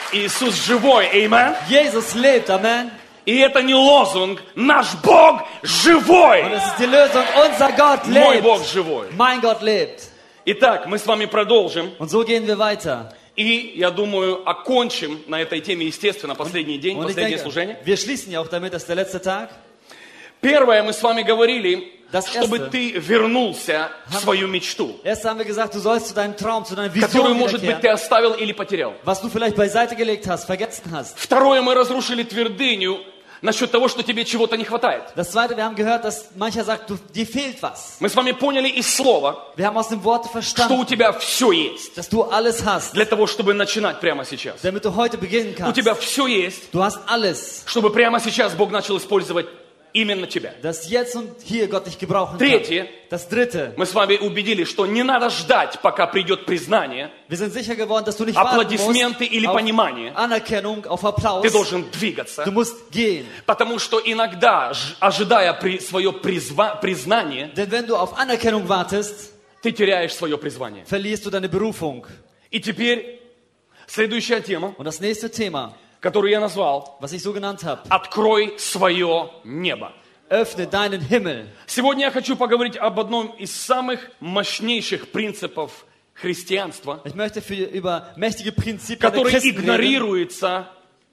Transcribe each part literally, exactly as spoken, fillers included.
Иисус живой, amen. Jesus lebt, Amen. И это не лозунг, наш Бог живой. Und es ist die Lösung, unser Gott Мой lebt. Бог живой. Mein Gott lebt. Итак, мы с вами продолжим. Und so gehen wir weiter. И, я думаю, окончим на этой теме, естественно, последний день, Und ich последнее denke, служение. wir schließen ja auch damit, dass der letzte Tag. Первое, мы с вами говорили, Das чтобы erste. ты вернулся в свою мечту, Erst haben wir gesagt, du sollst zu deinem Traum, zu deiner которую, Vision может быть, ты wiederkehren, оставил или потерял. was du vielleicht beiseite gelegt hast, vergessen hast. Второе, мы разрушили твердыню насчет того, что тебе чего-то не хватает. Das zweite, wir haben gehört, dass mancher sagt, du, dir fehlt was. Мы с вами поняли из слова, Wir haben aus dem Wort что у verstanden, тебя все есть dass du alles hast, для того, чтобы начинать прямо сейчас. damit du heute beginnen У kannst. тебя все есть, Du hast alles, чтобы прямо сейчас Бог начал использовать именно тебя. dass jetzt und hier Gott dich gebrauchen kann. Третье, Das dritte, мы с вами убедились, что не надо ждать, пока придет признание, wir sind sicher geworden, dass du nicht warten аплодисменты или musst auf понимание. Anerkennung, auf Applaus. Ты должен двигаться, Du musst gehen. потому что иногда, ж- ожидая при, свое призва- признание, Denn wenn du auf Anerkennung wartest, ты теряешь свое призвание. verlierst du deine Berufung. И теперь следующая тема, Und das nächste Thema, которую я назвал, was ich so genannt habe, «Открой свое небо». öffne deinen Himmel. Сегодня я хочу поговорить об одном из самых мощнейших принципов христианства, Ich möchte für, über mächtige Prinzipien der который Christen reden, игнорируется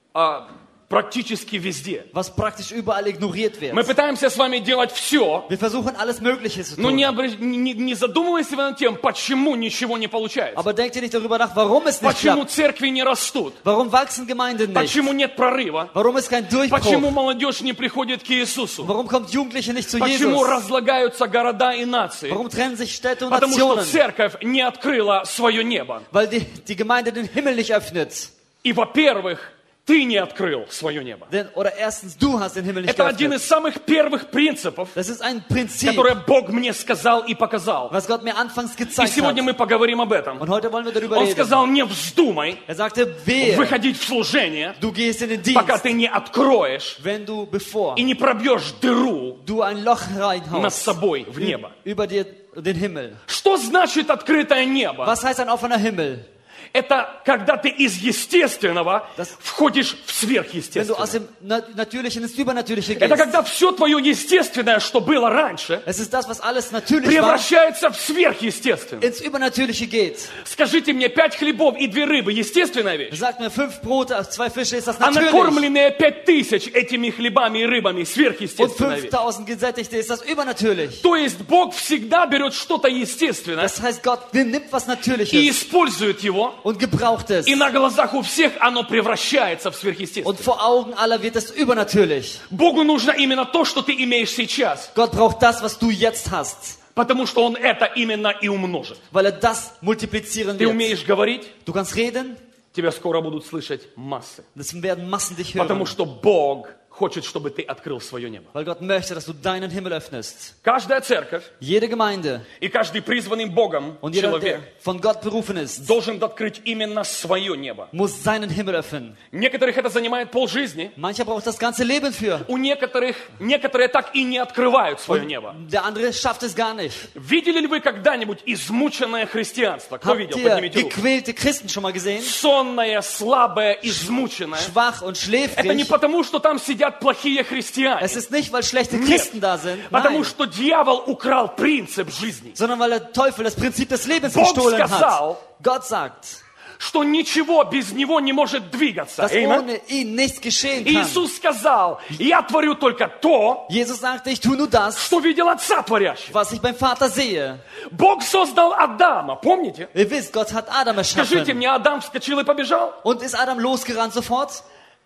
а, практически везде. was praktisch überall ignoriert wird. Мы пытаемся с вами делать все, Wir versuchen alles Mögliche zu но tun. не, обр- не, не задумывайся над тем, почему ничего не получается. Aber denkt ihr nicht darüber nach, warum es nicht Почему klappt? церкви не растут? Warum wachsen Gemeinden nicht? Почему нет прорыва? Warum ist kein Почему Durchbruch? молодежь не приходит к Иисусу? Warum kommen Jugendliche nicht zu Почему Jesus? разлагаются города и нации? Warum trennen sich Städte und Потому что Nationen? церковь не открыла свое небо. Weil die, die Gemeinde den Himmel nicht öffnet. И, во-первых, ты не открыл свое небо. Denn, oder erstens, du hast den Himmel nicht Это один geöffnet. из самых первых принципов, Das ist ein Prinzip, которое Бог мне сказал и показал. was Gott mir anfangs И gezeigt сегодня hat. мы поговорим об этом. Und heute wollen wir darüber Он reden. сказал, не вздумай Er sagte, wehe, выходить в служение, du gehst in den пока Dienst, ты не откроешь wenn du, bevor и не пробьешь дыру du ein Loch над reinhaust собой в небо. über dir den Himmel. Что значит открытое небо? Was heißt ein offener Himmel? Это когда ты из естественного Das- входишь в Wenn du aus сверхъестественное. dem Na- Natürlichen ins Übernatürliche Это gehst. когда все твое естественное, что было раньше, Es ist das, was alles natürlich war, превращается в сверхъестественное. ins Übernatürliche geht. Скажите мне, пять хлебов и две рыбы – естественная Er вещь? sagt mir, fünf Brote, zwei Fische, ist das А natürlich. накормленные пять тысяч этими хлебами и рыбами – Und сверхъестественная вещь. fünftausend Gesättigte, ist das übernatürlich. То есть Бог всегда берет что-то естественное Das heißt, Gott nimmt was и Natürliches использует его, und gebraucht es. и на глазах у всех оно превращается в Und сверхъестественное. vor Augen aller wird es übernatürlich. Богу нужно именно то, что ты имеешь сейчас, Gott braucht das, was du jetzt hast, потому что Он это именно и умножит. weil er das multiplizieren Ты wird. умеешь говорить, Du kannst reden, тебя скоро будут слышать массы. das werden Massen dich Потому hören, что Бог хочет, чтобы ты открыл свое небо. weil Gott möchte, dass du deinen Himmel öffnest. Каждая церковь Jede Gemeinde и каждый призванный Богом und jeder, der человек von Gott berufen ist, должен открыть именно свое небо. muss seinen Himmel öffnen. Некоторых это занимает полжизни, Mancher braucht das ganze Leben für. у некоторых, некоторые так и не открывают свое небо. Der andere schafft es gar nicht. Видели ли вы когда-нибудь измученное христианство? Кто Habt видел? ihr Поднимите руку. gequälte Christen schon mal gesehen? Сонное, слабое, измученное. Schwach und Это не schläfrig. потому, что там сидят плохие христиане, Es ist nicht, weil schlechte Нет. Christen da sind, потому nein, что дьявол украл принцип жизни. sondern weil der Teufel das Prinzip des Lebens Бог gestohlen сказал, hat. Gott sagt, что ничего без него не может двигаться. dass Amen. ohne ihn nichts geschehen kann. Иисус сказал, я творю только то, Jesus sagte, ich tue nur das, что видел Отца творящего. was ich beim Vater sehe. Бог создал Адама, помните? Ihr wisst, Gott hat Adam Скажите erschaffen. мне, Адам вскочил и побежал? Und ist Adam losgerannt sofort?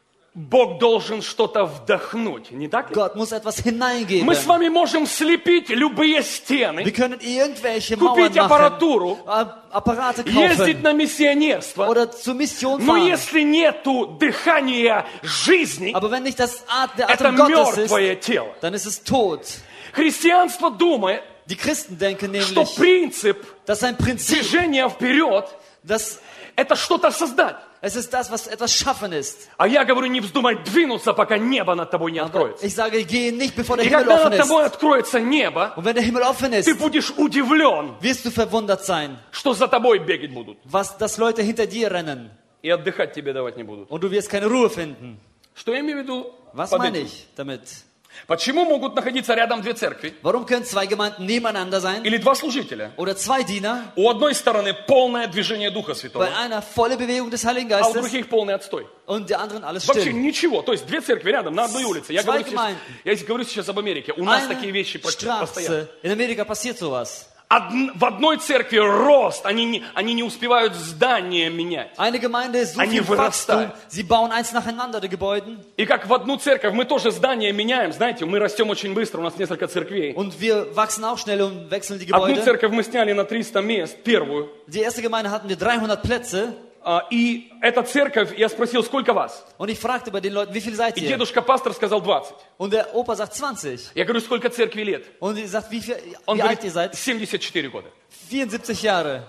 Бог должен что-то вдохнуть, не так ли? Gott muss etwas hineingeben. Мы с вами можем слепить любые Wir стены, können irgendwelche Mauern купить machen, аппаратуру, A- Apparate ездить kaufen на миссионерство, oder zur Mission но fahren. если нету дыхания жизни, Aber wenn nicht das At der это Atem Gottes ist, мертвое тело. dann ist es tot. Христианство думает, Die Christen denken что nämlich, принцип dass ein Prinzip, движения вперед dass это что-то создать. es ist das, was etwas schaffen ist. А я говорю, не вздумай двинуться, пока небо над тобой не Aber откроется. ich sage, gehe nicht, bevor der И Himmel когда offen над ist. тобой откроется небо, Und wenn der Himmel offen ist, ты будешь удивлен, wirst du verwundert sein, что за тобой бегать будут. was, dass Leute hinter dir rennen. и отдыхать тебе давать не будут. und du wirst keine Ruhe finden. Что я имею в виду? Was под meine этим? ich damit? Почему могут находиться рядом две церкви Warum können zwei Gemeinden nebeneinander sein или два служителя? oder zwei Diener, У одной стороны полное движение Духа Святого, bei einer volle Bewegung des Heiligen а у Geistes других полный отстой. und der anderen alles Вообще still? ничего. То есть две церкви рядом, на одной улице. Я говорю, Zwei сейчас, Gemeinden. я говорю сейчас об Америке. У нас такие Eine вещи по- постоянно. Straße. In Amerika passiert sowas. Од- в одной церкви рост, они не, они не успевают здание менять. Eine Gemeinde ist so Они viel Wachstum, вырастают. sie bauen eins nacheinander die Gebäude И как в одну церковь мы тоже здание меняем, знаете, мы растем очень быстро, у нас несколько церквей. und wir wachsen auch schnell und wechseln die Одну Gebäude. церковь мы сняли на триста мест, первую. Die erste Gemeinde hatten wir dreihundert Plätze А, И эта церковь, я спросил, сколько вас? und ich fragte bei den Leuten, wie viel seid И ihr? дедушка пастор сказал двадцать. Und der Opa sagt zwanzig. Я говорю, сколько церкви лет? Und sie sagt, wie, viel, Он wie alt говорит, ihr seid? семьдесят четыре года. vierundsiebzig Jahre.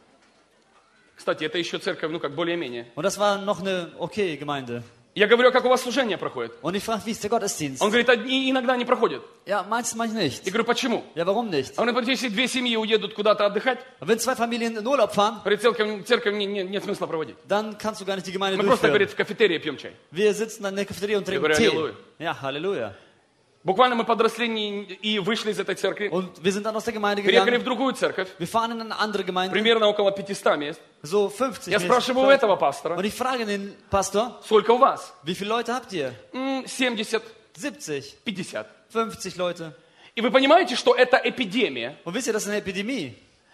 Кстати, это еще церковь, ну как более-менее. Und das war noch eine okay Gemeinde. Я говорю, а как у вас служение проходит? Und ich frage, wie ist der Gottesdienst? Он говорит, одни иногда не проходят. Ja, manches, manches nicht. Я говорю, почему? Ja, warum nicht? Он говорит, если две семьи уедут куда-то отдыхать, Wenn zwei Familien in Urlaub fahren, говорит, церковь, церковь не- не- нет смысла проводить. dann kannst du gar nicht die Gemeinde Мы просто, durchführen. говорит, в кафетерии пьем чай. Wir sitzen dann in der Cafeteria und trinken говорю, Tee. Halleluja. Ja, Halleluja. Буквально мы подросли не- и вышли из этой церкви, Und wir sind dann aus der Gemeinde переехали в gegangen. другую церковь, Wir fahren in eine andere Gemeinde, примерно около пятисот мест. so fünfzig Я Menschen. спрашиваю у этого пастора, Und ich frage den Pastor, сколько у вас? wie viele Leute habt ihr? М, семьдесят, siebzig, пятьдесят. fünfzig Leute. И вы понимаете, что это эпидемия. Und wisst ihr, das ist eine Epidemie.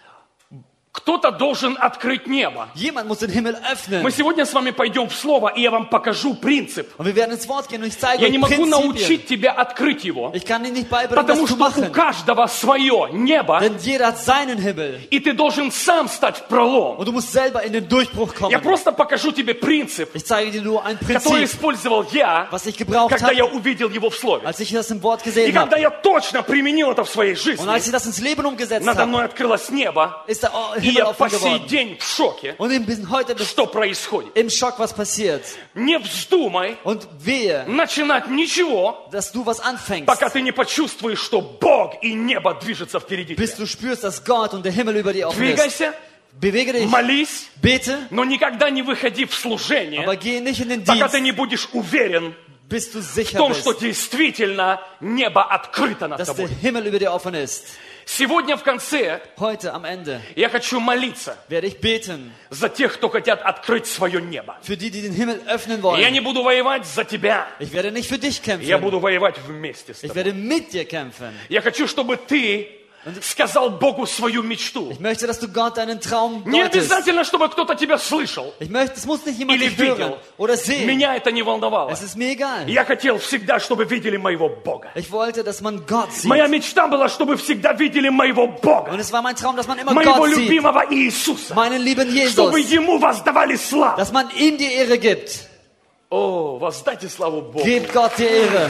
Кто-то должен открыть небо. Jemand muss den Himmel öffnen. Мы сегодня с вами пойдем в Слово, и я вам покажу принцип. Und wir werden ins Wort gehen und ich zeige Я euch не могу Prinzipien. научить тебя открыть его, Ich kann dir nicht beibringen, потому das zu что у machen. каждого свое небо, Denn jeder hat seinen Himmel. и ты должен сам стать в пролом. Und du musst selber in den Durchbruch kommen. Я просто покажу тебе принцип, Ich zeige dir nur ein который Prinzip, использовал я, was ich gebraucht когда я habe, увидел его в Слове. als ich das im Wort И gesehen когда habe. я точно применил это в своей Und жизни, als ich das ins Leben umgesetzt надо habe, мной открылось небо, ist der и Himmel я по offen сей geworden. день в шоке, Und wir sind heute bis что происходит. im Schock, was passiert. Не вздумай Und wehe, начинать ничего, dass du was anfängst, пока ты не почувствуешь, что Бог и небо движется впереди bis тебя. du spürst, dass Gott und der Himmel über dir offen ist. Двигайся, Bewege dich, молись, bete, но никогда не выходи в служение, aber geh nicht in den пока ты Dienst, не будешь уверен bis du в sicher том, что bist, действительно небо открыто над dass der тобой. Himmel über dir offen ist. Сегодня в конце Heute am Ende я хочу молиться werde ich beten за тех, кто хотят открыть свое небо. für die, die den Himmel öffnen И я wollen. не буду воевать за тебя, Ich werde nicht für dich я kämpfen. буду воевать вместе с Ich тобой. werde mit dir kämpfen. Я хочу, чтобы ты сказал Богу свою мечту. Ich möchte, dass du Gott deinen Traum Не deutest. обязательно, чтобы кто-то тебя слышал Ich möchte, es muss nicht jemand или dich hören видел. oder sehen. Меня это не волновало. Es ist mir egal. Я хотел всегда, чтобы видели моего Бога. Ich wollte, dass man Gott sieht. Моя мечта была, чтобы всегда видели моего Бога, Und es war mein Traum, dass man immer моего Gott sieht. любимого Иисуса, Meinen lieben чтобы Jesus. Ему воздавали славу. Dass man ihm die Ehre gibt. О, воздайте славу Богу. Gebt Gott die Ehre.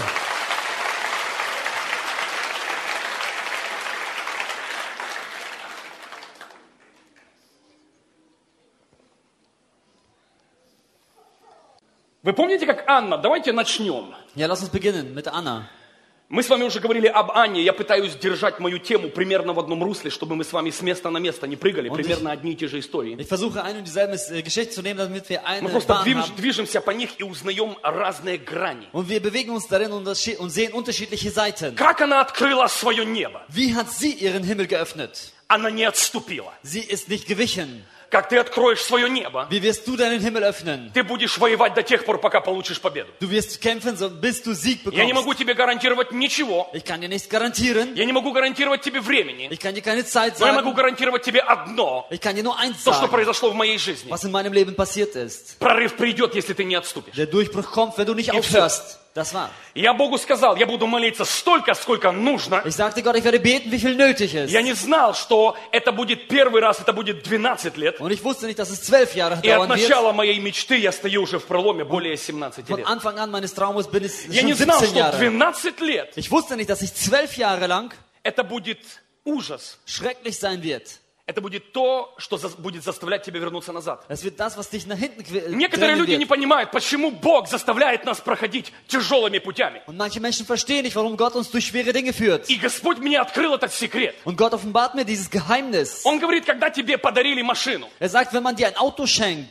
Вы помните, как Анна? Давайте начнем. Ja, lass uns beginnen mit Anna. Мы с вами уже говорили об Анне. Я пытаюсь держать мою тему примерно в одном русле, чтобы мы с вами с места на место не прыгали. Und Примерно одни и те же истории. Ich versuche eine und dieselbe äh, Geschichte zu nehmen, damit wir eine Мы просто Bahn движ- haben. движемся по них и узнаем разные грани. Und wir bewegen uns darin und das- und sehen unterschiedliche Seiten. Как она открыла свое небо? Wie hat sie ihren Himmel geöffnet? Она не отступила. Sie ist nicht gewichen. Как ты откроешь свое небо, Wie wirst du deinen Himmel öffnen? ты будешь воевать до тех пор, пока получишь победу. Du wirst kämpfen, so bis du Sieg Я не bekommst. могу тебе гарантировать ничего. Ich kann dir nichts garantieren. Я не могу гарантировать тебе времени. Ich kann dir keine Zeit Но я могу sagen. гарантировать тебе одно. Ich kann dir nur eins То, что sagen, произошло в моей жизни. was in meinem Leben passiert ist. Прорыв придет, если ты не отступишь. Der Durchbruch kommt, wenn du nicht И aufhörst. Das war. Я Богу сказал, я буду молиться столько, сколько нужно. Ich sagte Gott, ich werde beten, wie viel nötig ist. Я не знал, что это будет первый раз, это будет двенадцать лет. Und ich wusste nicht, dass es zwölf Jahre И от dauern wird. начала моей мечты я стою уже в проломе более семнадцати Von лет. Anfang an meines Traumes bin ich Я schon не знал, siebzehn что Jahre. двенадцать лет Ich wusste nicht, dass ich zwölf Jahre lang это будет ужас. schrecklich sein wird. Это будет то, что за- будет заставлять тебя вернуться назад. Es wird das, was dich nach hinten que- Некоторые drängen люди не wird. понимают, почему Бог заставляет нас проходить тяжелыми путями. Und manche Menschen verstehen nicht, warum Gott uns durch schwere Dinge führt. И Господь мне открыл этот секрет. Und Gott offenbart mir dieses Geheimnis. Он говорит, когда тебе подарили машину, Er sagt, wenn man dir ein Auto schenkt,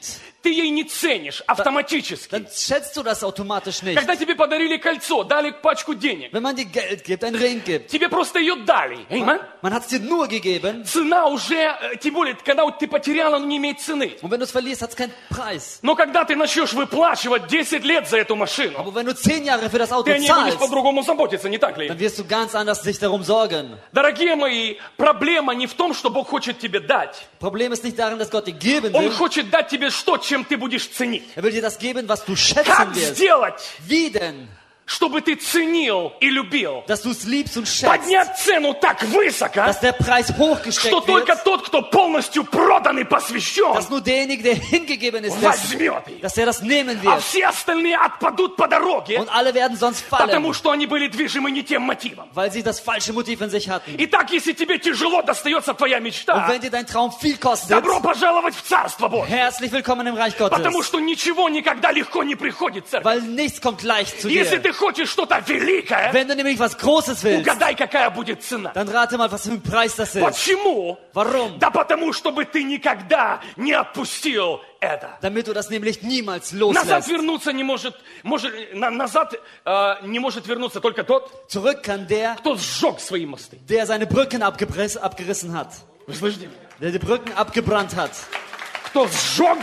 ты ей не ценишь автоматически. dann schätzt du das automatisch nicht. Когда тебе подарили кольцо, дали пачку денег, Wenn man dir Geld gibt, einen Ring gibt, тебе просто ее дали. Amen? man hat es dir nur gegeben. Цена уже, э, тем более, когда вот ты потерял, она не имеет цены. Und wenn du es verlierst, hat es keinen Preis. Но когда ты начнешь выплачивать dесять лет за эту машину, Aber wenn du zehn Jahre für das Auto ты о ней будешь zahlst, по-другому заботиться, не так ли? dann wirst du ganz anders sich darum sorgen. Дорогие мои, проблема не в том, что Бог хочет тебе дать. Problem ist nicht darin, dass Gott dir geben Он will. хочет дать тебе что, чем ты будешь ценить. Er will dir das geben, was du Как schätzen wirst. сделать, Wie denn? чтобы ты ценил и любил? Dass du es liebst und schätzt. Поднять цену так высоко, Dass der Preis что hochgesteckt только wird. тот, кто полностью продан и посвящен, Dass nur derjenige, der hingegeben ist, das, возьмет их. dass er das nehmen А wird. все остальные отпадут по дороге, Und alle werden sonst потому fallen, что они были движимы не тем мотивом. weil sie das falsche Motiv in sich hatten. Итак, если тебе тяжело достается твоя Und мечта, wenn dir dein Traum viel kostet, добро пожаловать в Царство Божье. herzlich willkommen im Reich Потому Gottes. что ничего никогда легко не приходит, церковь. Weil nichts kommt leicht zu Если dir. ты хочешь что-то великое, Wenn du nämlich was Großes willst, угадай, какая будет цена. dann rate mal, was für ein Preis das ist. Почему? Warum? Да потому, чтобы ты никогда не отпустил это. Damit du das nämlich niemals Назад loslässt. вернуться не может, может на- назад э, не может вернуться только тот, Zurück kann der, кто сжег свои мосты. der seine Brücken abgebriss, abgerissen hat. Вы слышите? Der die Brücken abgebrannt hat. Кто сжег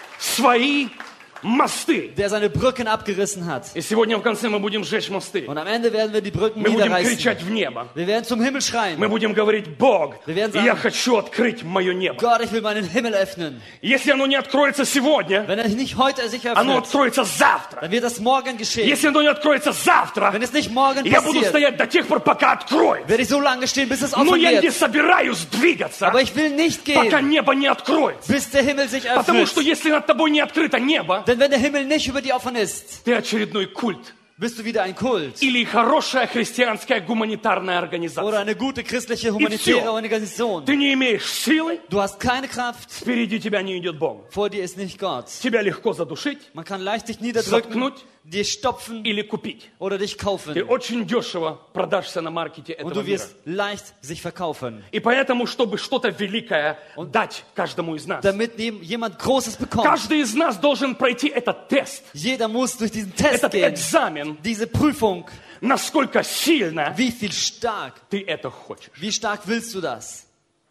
свои мосты. Der seine Brücken abgerissen hat. И сегодня в конце мы будем сжечь мосты. Und am Ende werden wir die Brücken Мы будем niederreißen. кричать в небо. Wir werden zum Himmel schreien. Мы будем говорить: Бог, Wir werden sagen, я хочу открыть мое небо. Gott, ich will meinen Himmel öffnen. Если оно не откроется сегодня, Wenn er nicht heute sich оно öffnet, откроется завтра. dann wird das morgen geschehen. Если оно не откроется завтра, Wenn es nicht morgen я буду passiert, стоять до тех пор, пока откроет. werde ich so lange stehen, bis es Но offen я не wird. собираюсь двигаться, Aber ich will nicht пока gehen, небо не откроется. bis der Himmel sich Потому что öffnet. если над тобой не открыто небо, Denn wenn der Himmel nicht über dir offen ist, ты очередной культ. bist du wieder ein Kult. Или хорошая христианская гуманитарная Oder организация. eine gute christliche humanitäre всё. Organisation. Ты не имеешь силы, Du hast keine Kraft, впереди тебя не идет Бог. vor dir ist nicht Gott. Тебя легко задушить, Man kann leicht dich niederdrücken, заткнуть dir stopfen или купить. oder dich Ты kaufen. очень дешево продашься на маркете Und этого du мира. wirst leicht sich verkaufen. И поэтому, чтобы что-то великое дать каждому из нас, Damit jem- jemand Großes bekommt. каждый из нас должен пройти этот тест, Jeder muss durch diesen Test этот gehen. экзамен, Diese Prüfung. насколько сильно Wie viel stark, ты это хочешь. wie stark willst du das?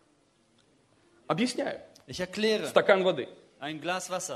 Объясняю. Ich erkläre. Стакан воды. Ein Glas Wasser.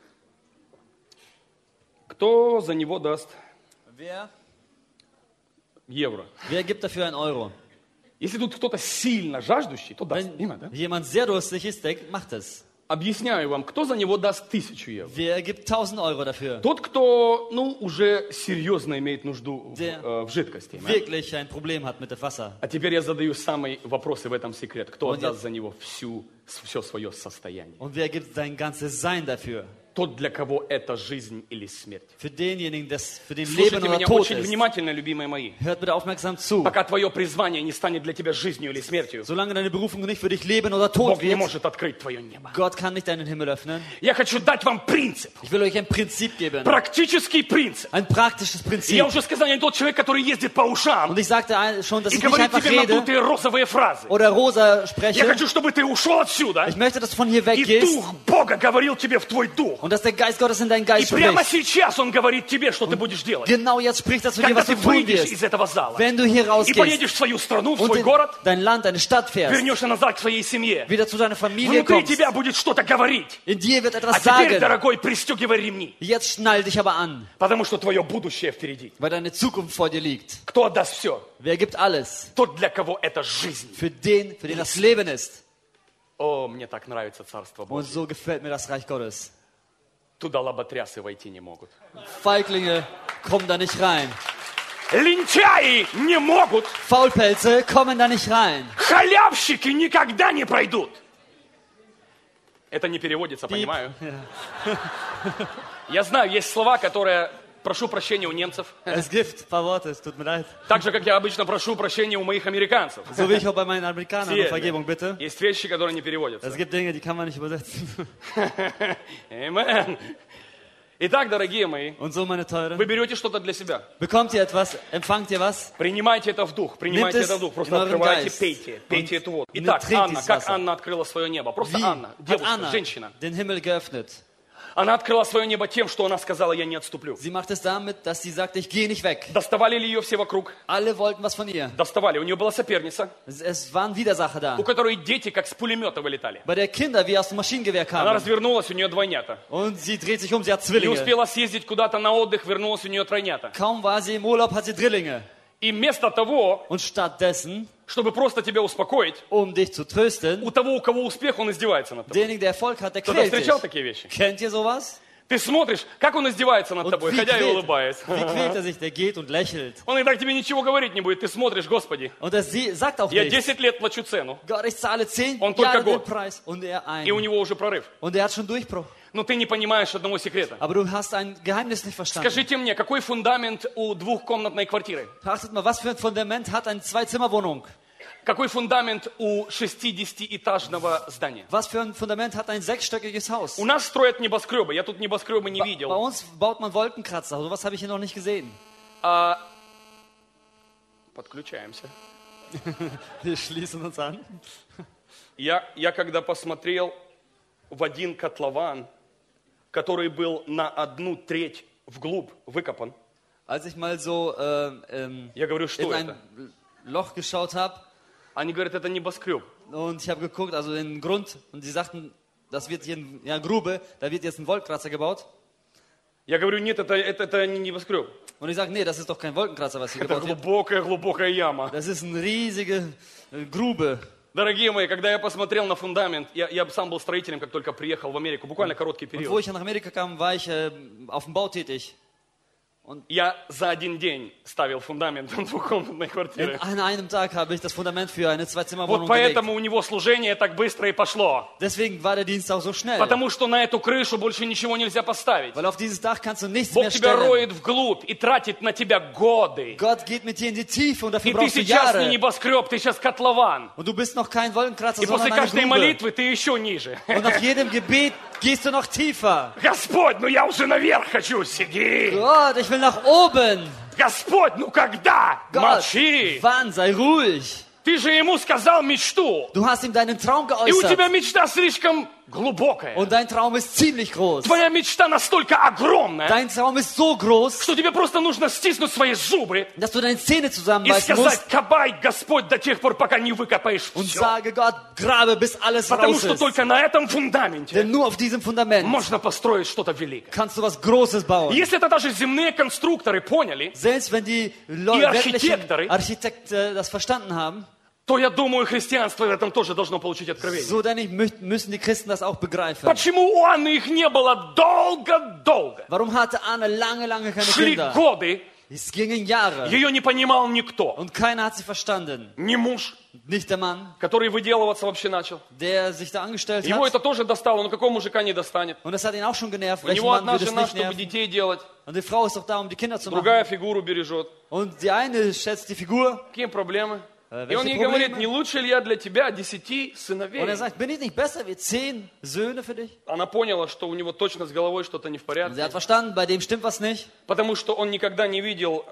Кто за него даст Wer, евро? wer gibt dafür einen Euro? Если тут кто-то сильно жаждущий, то даст. Wenn Имя, да? jemand sehr durstig ist, der macht es. Объясняю вам, кто за него даст тысячу евро. Wer gibt tausend Euro dafür? Тот, кто, ну, уже серьезно имеет нужду в, Der э, в жидкости. да? wirklich ein Problem hat mit dem Wasser. А теперь я задаю самый вопрос, и в этом секрет. Кто Он отдаст я- за него всю, все свое состояние? Und wer gibt sein ganzes Sein dafür? Тот, для кого это жизнь или смерть. Für denjenigen, das für den Leben Слушайте oder меня Tod очень ist. внимательно, любимые мои. Hört bitte aufmerksam zu. Пока твое призвание не станет для тебя жизнью или смертью, Solange deine Berufung nicht für dich Leben oder Tod Бог не wird, может открыть твое небо. Gott kann nicht deinen Himmel öffnen. Я хочу дать вам принцип. Ich will euch ein Prinzip geben. Практический принцип. Ein praktisches И я Prinzip. уже сказал, я не тот человек, который ездит по ушам Und ich sagte ein- schon, dass и ich nicht говорит einfach тебе rede надутые розовые фразы. oder rosa Я spreche. хочу, чтобы ты ушел отсюда, Ich möchte, dass du von hier и weggehst Дух Бога говорил тебе в твой дух. und dass der Geist Gottes in deinen И Geist прямо spricht. сейчас Он говорит тебе, что ты будешь делать. Genau jetzt spricht er zu dir, Когда was ты du tun выйдешь wirst. из этого зала Wenn du hier и rausgehst поедешь в свою страну, в und свой in город, dein Land, deine Stadt fährst, вернешься назад к своей семье, wieder zu deiner Familie внутри kommst, тебя будет что-то говорить. in dir wird А etwas теперь, sagen. дорогой, пристегивай ремни, Jetzt schnall dich aber an, потому что твое будущее впереди. weil deine Zukunft vor dir liegt. Кто отдаст все? Wer gibt alles? Тот, для кого это жизнь. Für den, für den das Leben ist. О, мне так нравится Царство Und Божье. so gefällt mir das Reich Gottes. Туда лоботрясы войти не могут. Feiglinge kommen da nicht rein. Лентяи не могут. Faulpelze kommen da nicht rein. Халявщики никогда не пройдут. Это не переводится, Die, понимаю. Я знаю, есть слова, которые... Прошу прощения у немцев. es gibt ein paar Worte, es tut mir leid. Так же, как я обычно прошу прощения у моих американцев. So wie ich auch bei meinen Amerikanern um Все. Vergebung bitte. Есть вещи, которые не переводятся. Es gibt Dinge, die kann man nicht übersetzen. Amen. Итак, дорогие мои, Und so, meine Teuren, вы берете что-то для себя. bekommt ihr etwas, empfangt ihr was? Принимайте это в дух, принимайте Nimmt es это в дух. Просто in euren открывайте, Geist. пейте, пейте Und эту воду. не Итак, trinkt Анна, dieses как Wasser. Анна открыла свое небо? Просто Wie Анна, hat девушка, Anna женщина. den Himmel geöffnet? Она открыла свое небо тем, что она сказала, я не отступлю. Sie macht es damit, dass sie sagte, ich gehe nicht weg. Доставали ли ее все вокруг? Alle wollten was von ihr. Доставали. У нее была соперница, Es, es waren Widersacher da, у которой дети как с пулемета вылетали. bei der Kinder wie aus dem Maschinengewehr Она kamen. развернулась, у нее двойнята. Und sie dreht sich um, sie hat Не Zwillinge. успела съездить куда-то на отдых, вернулась, у нее тройнята. Kaum war sie im Urlaub, hat sie Drillinge. И вместо того, Und stattdessen, чтобы просто тебя успокоить, um dich zu trösten, у того, у кого успех, он издевается над тобой. derjenige, der Erfolg hat, der Кто-то quält dich. встречал такие вещи? Kennt ihr sowas? Ты смотришь, как он издевается над Und тобой, wie ходя и quält, улыбаясь. wie quält er sich? Der geht und lächelt. Он и так тебе ничего говорить не будет. Ты смотришь, Господи, Und er sie- sagt auch я nichts. десять лет плачу цену, Gott, ich zahle zehn Und только Jahre den год. Preis. Und er и у ein. него уже прорыв. Und er hat schon Durchbruch. Но ты не понимаешь одного секрета. Aber du hast ein Geheimnis nicht verstanden. Скажите мне, какой фундамент у двухкомнатной квартиры? Achtet mal, was für ein Fundament hat eine Zwei-Zimmer-Wohnung? Какой фундамент у шестидесятиэтажного здания? Was für ein Fundament hat ein sechsstöckiges Haus? У нас строят небоскребы. Я тут небоскребы не Bei видел. uns baut man Wolkenkratzer. So was habe ich hier noch nicht gesehen. А, Подключаемся. Wir schließen uns an. Я, я когда посмотрел в один котлован, который был на одну треть вглубь выкопан, Als ich mal so ähm, ähm, я говорю, что in это? ein Loch geschaut habe Они говорят, это небоскреб. und ich habe geguckt, also den Grund, und sie sagten, das wird hier ein, ja, Grube, da wird jetzt ein Wolkenkratzer gebaut. Я говорю, нет, это, это, это не небоскреб. Und ich sage, nee, das ist doch kein Wolkenkratzer, was hier Это gebaut wird. глубокая-глубокая яма. Das ist eine riesige äh, Grube. Дорогие мои, когда я посмотрел на фундамент, я, я сам был строителем, как только приехал в Америку, буквально короткий Und wo период. ich nach Amerika kam, war ich äh, auf dem Bau tätig. Я за один день ставил фундамент двухкомнатной In, квартиры. an einem Tag habe ich das Fundament für eine Вот Zwei-Zimmer-Wohnung gelegt. поэтому у него служение так быстро и пошло. Deswegen war der Dienst auch so schnell. Потому что на эту крышу больше ничего нельзя поставить. Weil auf dieses Dach kannst du nichts Бог mehr тебя stellen. роет вглубь и тратит на тебя годы. Gott geht mit dir in die Tiefe und dafür И ты brauchst du сейчас не Jahre. небоскреб, ты сейчас котлован. Und du bist noch kein Wolkenkratzer, И после sondern eine каждой Grube. молитвы ты еще ниже. Und nach jedem Gebet gehst du noch tiefer. Господь, ну я уже наверх хочу, сиди. Gott, ich will nach oben. Господь, ну когда? Gott, Молчи. wann? Sei ruhig. Ты же ему сказал мечту. Du hast ihm deinen Traum И у тебя geäußert. мечта слишком глубокая. Und dein Traum ist ziemlich groß. Твоя мечта настолько огромная, Dein Traum ist so groß, что тебе просто нужно стиснуть свои зубы dass du deine Zähne и zusammenbeißen сказать, musst кабай, Господь, до тех пор, пока не выкопаешь und все. sage, Gott, grabe, bis alles Потому raus что ist. только на этом фундаменте Denn nur auf diesem Fundament можно построить что-то великое. kannst du was Großes bauen. Если это даже земные конструкторы поняли, Selbst wenn die Die Leute, Architekten- Architekten das verstanden haben, то я думаю, христианство в этом тоже должно получить откровение. so denke ich, mü- müssen die Christen das auch begreifen. Почему у Анны их не было долго-долго? Warum hatte Anne lange, lange keine Шли Kinder? годы, Es gingen Jahre ее не понимал никто. und keiner hat sie verstanden. Ни муж, Nicht der Mann, который выделываться вообще начал. der sich da angestellt Его это hat. тоже достало, но какого мужика не достанет? Und das hat ihn auch schon genervt. У Welchen него Mann одна würde es жена, nicht чтобы nerven? детей делать, Und die Frau ist doch da, um die Kinder zu machen. другая фигуру бережет. Und die eine schätzt die Figur. Какие проблемы? Э, И он welche ей Probleme? говорит, не лучше ли я для тебя десяти Und сыновей? er sagt, bin ich nicht besser wie zehn Söhne für dich? Она поняла, что у него точно с головой что-то не в Und sie hat порядке, verstanden, bei dem stimmt was nicht. потому что он никогда не видел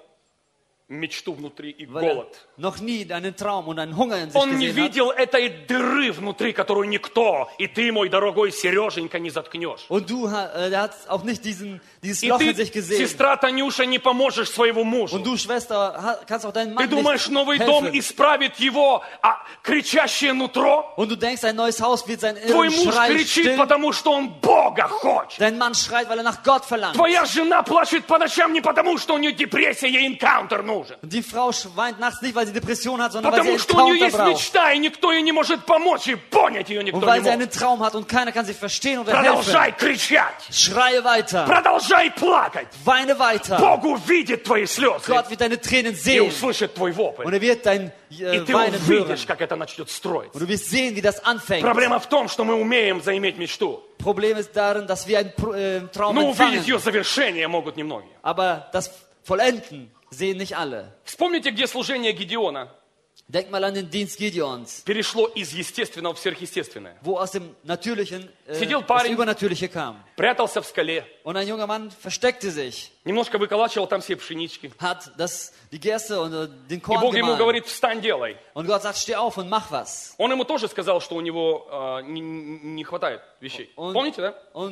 мечту внутри и Weil er голод. noch nie einen Traum und einen Hunger in sich Он не gesehen hat. видел этой дыры внутри, которую никто, и ты, мой дорогой Сереженька, не заткнешь. Und du, ha- äh, der hat auch nicht diesen, dieses И Loch in ты, sich gesehen. сестра Танюша, не поможешь своему мужу. Und du, Schwester, ha- kannst auch deinen Ты Mann думаешь, nicht новый дом helfen. исправит его а, кричащее нутро? Und du denkst, ein neues Haus wird sein Твой inneren муж Schrei кричит, stillen. потому что он Бога хочет. Dein Mann schreit, weil er nach Gott verlangt. Твоя жена плачет по ночам не потому, что у нее депрессия, ей энкаунтер нужен. Und die Frau weint nachts nicht, weil sie Depression hat, sondern weil sie Потому einen что у нее Encounter есть braucht. мечта, и никто ей не может помочь, и понять ее никто Und не weil sie может. einen Traum hat und keiner kann sie verstehen oder helfen. Продолжай кричать, Schreie weiter. продолжай плакать. Weine weiter. Бог увидит твои слезы Gott wird deine Tränen и sehen. услышит твой Und вопль. er wird dein И äh, ты Weinen hören. увидишь, как это начнет строиться. Und du wirst sehen, wie das anfängt. Проблема в том, что мы умеем заиметь мечту, Problem ist darin, dass wir einen Pro- äh, Traum но увидеть empfangen. ее завершение могут немногие. Aber das Vollenden sehen nicht alle. Вспомните, где служение Гедеона Denk mal an den Dienst Gideons, перешло из естественного в сверхъестественное. wo aus dem Natürlichen äh, Сидел das парень. Übernatürliche kam. Прятался в скале, Und ein junger Mann versteckte sich, немножко выколачивал там все пшенички. hat das, die Gerste und äh, den И Korn Бог ему gemahlen. говорит, встань, делай. Und Gott sagt, steh auf und mach was. Он ему тоже сказал, что у него э, не, не хватает вещей. Und, Помните, да? und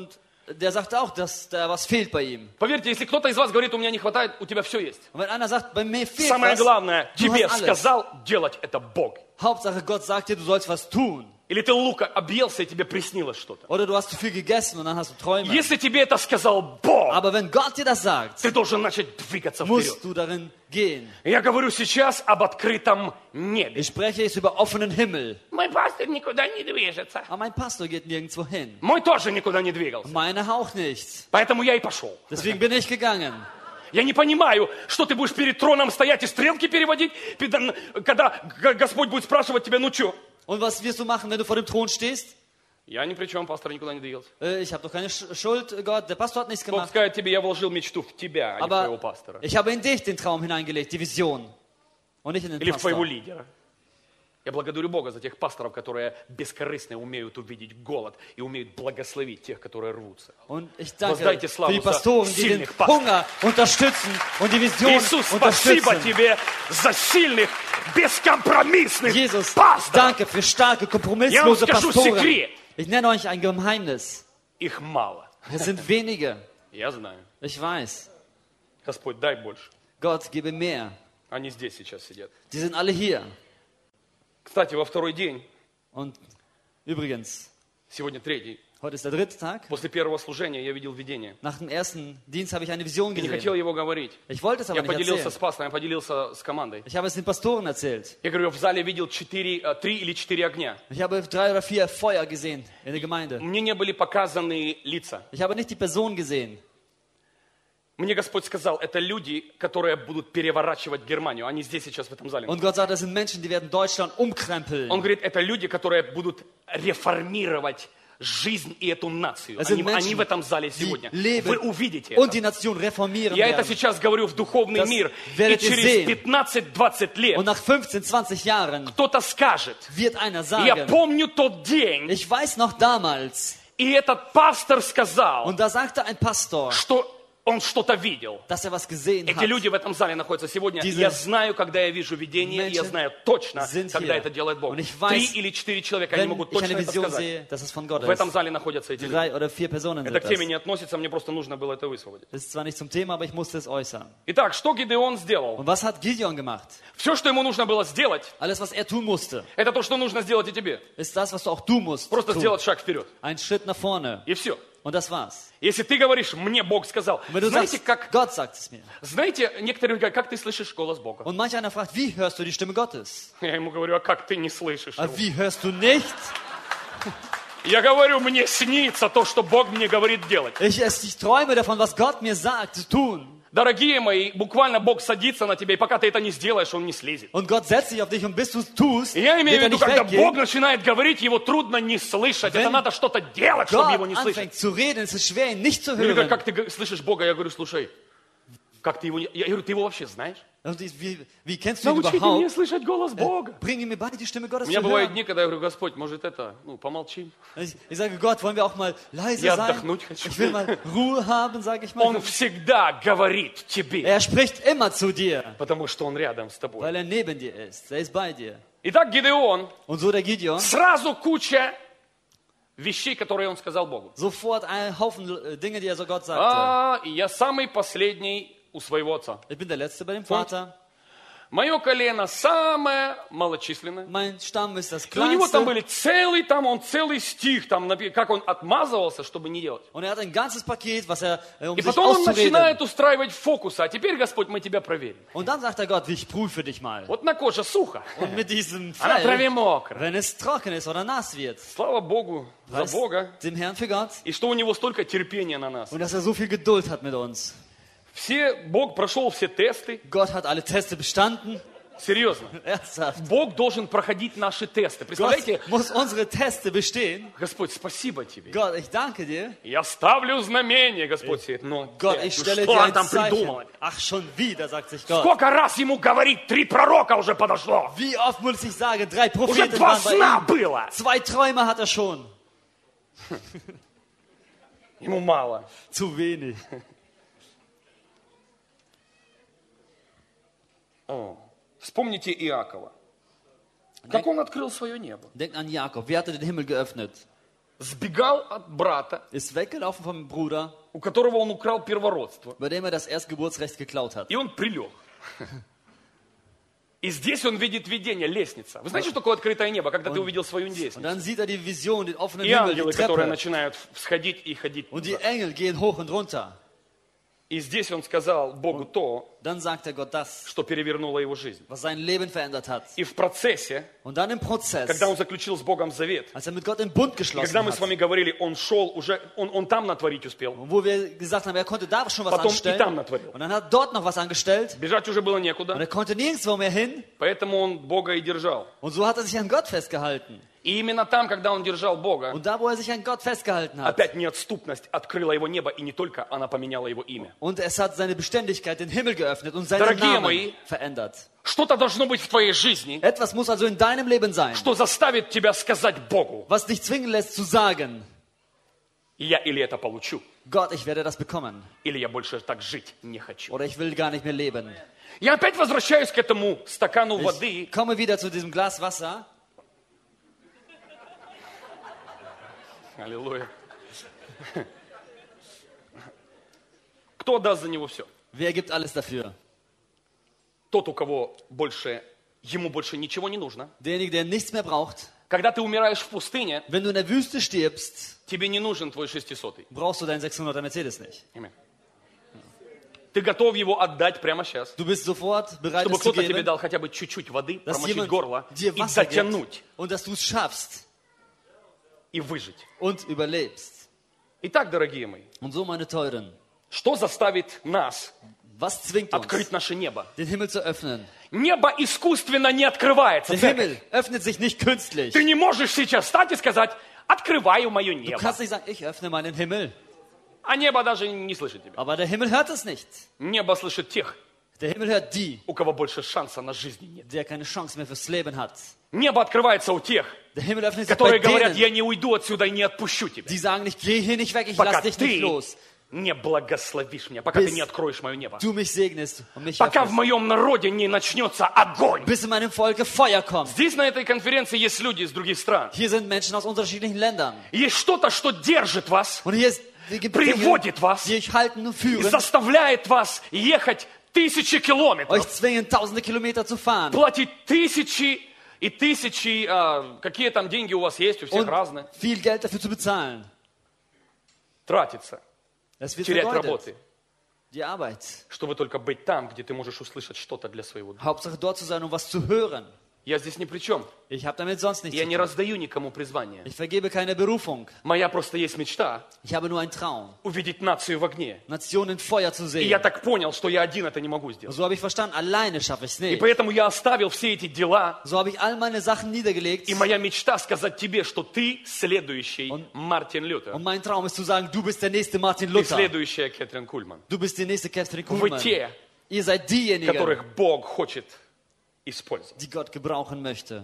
der sagt auch, dass da was fehlt bei ihm. Поверьте, если кто-то из вас говорит, у меня не хватает, у тебя все есть. Und wenn einer sagt, bei mir fehlt Самое was, главное, du тебе hast alles. сказал делать это Бог. Hauptsache Gott sagt dir, du sollst was tun. Или ты лука объелся, и тебе приснилось что-то. Oder du hast zu viel gegessen und dann hast du Träume. Если тебе это сказал Бог, Aber wenn Gott dir das sagt, ты должен начать двигаться вперед. musst du darin gehen. Я говорю сейчас об открытом небе. Ich spreche jetzt über offenen Himmel. Мой пастор никуда не движется. Aber mein Pastor geht nirgendwo hin. Мой тоже никуда не двигался. Meine auch nicht. Поэтому я и пошел. Deswegen bin ich gegangen. Я не понимаю, что ты будешь перед троном стоять и стрелки переводить, когда Господь будет спрашивать тебя, ну что? Und was wirst du machen, wenn du vor dem Thron stehst? Я ни при чем, пастор никуда не двигался. Äh, ich habe doch keine Sch- Schuld, Gott. Der Pastor hat nichts Бог gemacht. скажет тебе, я вложил мечту в тебя, а не в твоего Aber пастора. ich habe in dich den Traum hineingelegt, die Vision. Und nicht in den Или в твоего Pastor. лидера. Я благодарю Бога за тех пасторов, которые бескорыстно умеют увидеть голод и умеют благословить тех, которые рвутся. Und ich danke Воздайте für славу die за Pastoren, die den сильных пасторов. Hunger unterstützen und die Vision Иисус, спасибо unterstützen. тебе за сильных, бескомпромиссных Jesus, пасторов. danke für starke, Я вам kompromisslose скажу Pastoren. секрет. Ich nenne euch ein Geheimnis. Их мало. Es sind wenige. Я знаю. Ich weiß. Господь, дай больше. Gott, gebe mehr. Они здесь сейчас сидят. Die sind alle hier. Кстати, во второй день, Und übrigens, сегодня третий, heute ist der dritte Tag. после первого служения я видел видение. Nach dem ersten Dienst habe ich eine Vision Я не хотел gesehen. его говорить. Ich wollte es aber Я nicht поделился erzählen. с пастором, я поделился с командой. Ich habe es den Pastoren erzählt. Я говорю, в зале видел четыре, э, три или четыре огня. Ich habe drei oder vier Feuer gesehen in der Gemeinde. Мне не были показаны лица. Ich habe nicht die Person gesehen. Мне Господь сказал, это люди, которые будут переворачивать Германию. Они здесь сейчас в этом зале. Und Gott sagt, das sind Menschen, die werden Deutschland umkrempeln. Он говорит, это люди, которые будут реформировать жизнь и эту нацию. Es Они, sind они Menschen, в этом зале die сегодня. leben Вы увидите und die это. Nation reformieren Я это werden. сейчас говорю в духовный Das мир. И werdet ihr через sehen. пятнадцать-двадцать лет Und nach fünfzehn, zwanzig Jahren кто-то скажет, wird einer я sagen, помню тот день, ich weiß noch damals, и этот пастор сказал, und da sagte ein Pastor, что он что-то видел. dass er was gesehen Эти hat. люди в этом зале находятся сегодня. Diese Я знаю, когда я вижу видение, и я Menschen знаю точно, sind когда hier. это делает Бог. Und ich Три weiß, или четыре человека, они Wenn могут ich точно eine это Vision сказать. sehe, dass es von Gott В этом ist. зале находятся эти люди. Drei oder vier Personen Это sind к теме das. не относится, мне просто нужно было это высвободить. Das ist zwar nicht zum Thema, aber ich musste es äußern. Итак, что Гидеон сделал? Und was hat Gideon gemacht? Все, что ему нужно было сделать, Alles, was er tun musste, это то, что нужно сделать и тебе. ist das, was du auch du musst. Просто Tun. сделать шаг вперед. Ein Schritt nach vorne. И все. Und das war's. Если ты говоришь, мне Бог сказал, Und wenn du знаете, sagst, как, Gott sagt es mir. знаете, некоторые говорят, как ты слышишь голос Бога? Und manch einer fragt, wie hörst du die Stimme Gottes? Я ему говорю, а как ты не слышишь Aber его? wie hörst du nicht? Я говорю, мне снится то, что Бог мне говорит делать. Ich, es, ich träume davon, was Gott mir sagt, zu tun. Дорогие мои, буквально Бог садится на тебя, и пока ты это не сделаешь, Он не слезет. Und Gott setzt sich auf dich und bis du es tust, И я имею wird в er виду, nicht когда Бог weggehen. начинает говорить, его трудно не слышать. Wenn Это надо что-то делать, чтобы его Gott не слышать. anfängt zu reden, ist es schwer, ihn nicht zu Или hören. как ты г- слышишь Бога, я говорю, слушай, как ты его... не- Я говорю, ты его вообще знаешь? Und ich, wie, wie kennst du ihn Научите меня überhaupt? слышать голос Бога. Bring mir bei, die Stimme У Gottes меня zu бывают hören. дни, когда я говорю, Господь, может это, ну, помолчим. Ich, ich sage, Gott, wollen wir auch mal leise Я sein? отдохнуть хочу. Ich will mal Ruhe haben, sage ich mal. Он всегда говорит тебе, Er spricht immer zu dir, потому что Он рядом с тобой. weil er neben dir ist. Er ist bei dir. Итак, Гидеон, Und so der Gideon, сразу куча вещей, которые он сказал Богу. sofort ein Haufen äh, Dinge, die er so Gott sagte. А, и я самый последний у своего отца. Ich bin der Letzte bei dem Vater. Мое колено самое малочисленное. Mein Stamm ist das И у него там kleinste. были целый, там он целый стих, там, напи- как он отмазывался, чтобы не делать. Und er hat ein ganzes Paket, was er, äh, um И sich потом он auszureden. начинает устраивать фокусы. А теперь, Господь, мы тебя проверим. Und dann sagt er Gott, ich prüfe dich mal. Вот на коже сухо, Und mit diesem а на траве Fell, мокро. wenn es trocken ist oder nass wird, Слава Богу за weiß Бога. dem Herrn für Gott. И что у него столько терпения на нас. Und dass er so viel Geduld hat mit uns. Все, Бог прошел все тесты. Gott hat alle Teste bestanden. Серьезно. Ernsthaft. Бог должен проходить наши тесты. Представляете, Gott muss unsere Teste bestehen. Господь, спасибо тебе. Gott, ich danke dir. Я ставлю знамение, Господь. говорит, ну, Gott, опять, ich ну stelle что dir он ein там Zeichen. придумал? Ach, schon wieder, sagt sich Gott. Сколько раз ему говорить, три пророка уже подошло. Wie oft muss ich sagen, drei Уже Propheten два waren bei сна ihm. было. Zwei Träume hat er schon. Ему мало. Zu wenig. О, вспомните Иакова. Как он открыл свое небо. Denkt an Jakob. Wer hatte den Himmel geöffnet? сбегал от брата, ist weggelaufen vom Bruder, у которого он украл первородство. bei dem er das Erstgeburtsrecht geklaut hat. И он прилег. И здесь он видит видение, лестница. Вы знаете, что такое открытое небо, когда ты увидел свою Und лестницу? dann sieht er die Vision, den offenen И Himmel, ангелы, die которые Treppe. начинают всходить и ходить. Und die туда. Engel gehen hoch und runter. И здесь он сказал Богу то, Dann sagt er Gott das, что перевернуло его жизнь. was sein Leben verändert hat. И в процессе, Und dann im Prozess, когда он заключил с Богом завет, als er mit Gott den Bund и geschlossen когда мы hat, с вами говорили, он шел уже, он, он там натворить успел. und wo wir gesagt haben, er konnte da schon was Потом и anstellen, там натворил. und dann hat dort noch was angestellt, Бежать уже было und некуда, er konnte nirgendwo mehr hin, поэтому он Бога и держал. und so hat er sich an Gott festgehalten. И именно там, когда он держал Бога, Und da, wo er sich an Gott festgehalten hat, опять неотступность открыла его небо, и не только, она поменяла его имя. und es hat seine Beständigkeit den Himmel geöffnet und seinen Дорогие Namen мои, verändert. Что-то должно быть в твоей жизни, Etwas muss also in deinem Leben sein, что заставит тебя сказать Богу, was dich zwingen lässt zu sagen, я или это получу, Gott, ich werde das bekommen, или я больше так жить не хочу. oder ich will gar nicht mehr leben. Я опять возвращаюсь к этому стакану воды. Ich komme wieder zu diesem Glas Wasser. Аллилуйя. Кто даст за него все? Wer gibt alles dafür? Тот, у кого больше, ему больше ничего не нужно. Derjenige, der nichts mehr braucht. Когда ты умираешь в пустыне, Wenn du in der Wüste stirbst, тебе не нужен твой шестисотый. brauchst du deinen sechshunderter Mercedes nicht. Amen. Ты готов его отдать прямо сейчас, Du bist sofort bereit, чтобы es zu кто-то тебе geben, дал хотя бы чуть-чуть воды, dass промочить jemand горло dir и Wasser затянуть, gibt und dass du es schaffst и выжить. und überlebst. Итак, дорогие мои, Und so, meine Teuren, что заставит нас was zwingt uns, открыть наше небо? den Himmel zu öffnen? Небо искусственно не открывается, Der церковь. Himmel öffnet sich nicht künstlich. Ты не можешь сейчас встать и сказать, открываю мое Du небо. kannst nicht sagen, ich öffne meinen Himmel. А небо даже не слышит тебя. Aber der Himmel hört es nicht. Небо слышит тех, Der Himmel hört die, у кого больше шанса на жизни нет. der keine Chance mehr fürs Leben hat. Небо открывается у тех, Der Himmel öffnet sich bei которые говорят, denen, я не уйду отсюда и не отпущу тебя. die sagen nicht, geh hier nicht weg, ich Пока lass dich nicht ты los. не благословишь меня, пока Bis ты не откроешь мое небо. Du mich segnest und mich Пока в öffnest. моем народе не начнется огонь. Bis in meinem Volke Feuer kommt. Здесь на этой конференции есть люди из других стран. Hier sind Menschen aus unterschiedlichen Ländern. Есть что-то, что держит вас, Und hier ist, hier gibt Dinge, приводит вас die euch halten und и führen, заставляет вас ехать tысячи километров, euch zwingen, tausende Kilometer zu fahren платить тысячи и тысячи, а, какие там деньги у вас есть, у всех und разные, viel Geld dafür zu bezahlen. тратиться, Das wird терять vergeudet. работы, Die Arbeit. чтобы только быть там, где ты можешь услышать что-то для своего дома. Hauptsache dort zu sein, um was zu hören. Я здесь ни при чем. Ich habe damit sonst nichts Я zu не tun. раздаю никому призвание. Ich vergebe keine Berufung. Моя просто есть мечта Ich habe nur einen Traum, увидеть нацию в огне. Nationen in Feuer zu И я sehen. так понял, что я один это не могу Und сделать. so habe ich verstanden, alleine schaffe ich es И nicht. поэтому я оставил все эти дела. So habe ich all meine Sachen niedergelegt. И моя мечта сказать тебе, что ты следующий Он- Мартин Лютер. Und mein Traum ist zu sagen, du bist der nächste Martin Ты Luther. следующая Кэтрин Кульман. Du bist die nächste Catherine Вы Kuhlmann. те, Ihr seid diejenigen, которых Бог хочет использовать. die Gott gebrauchen möchte.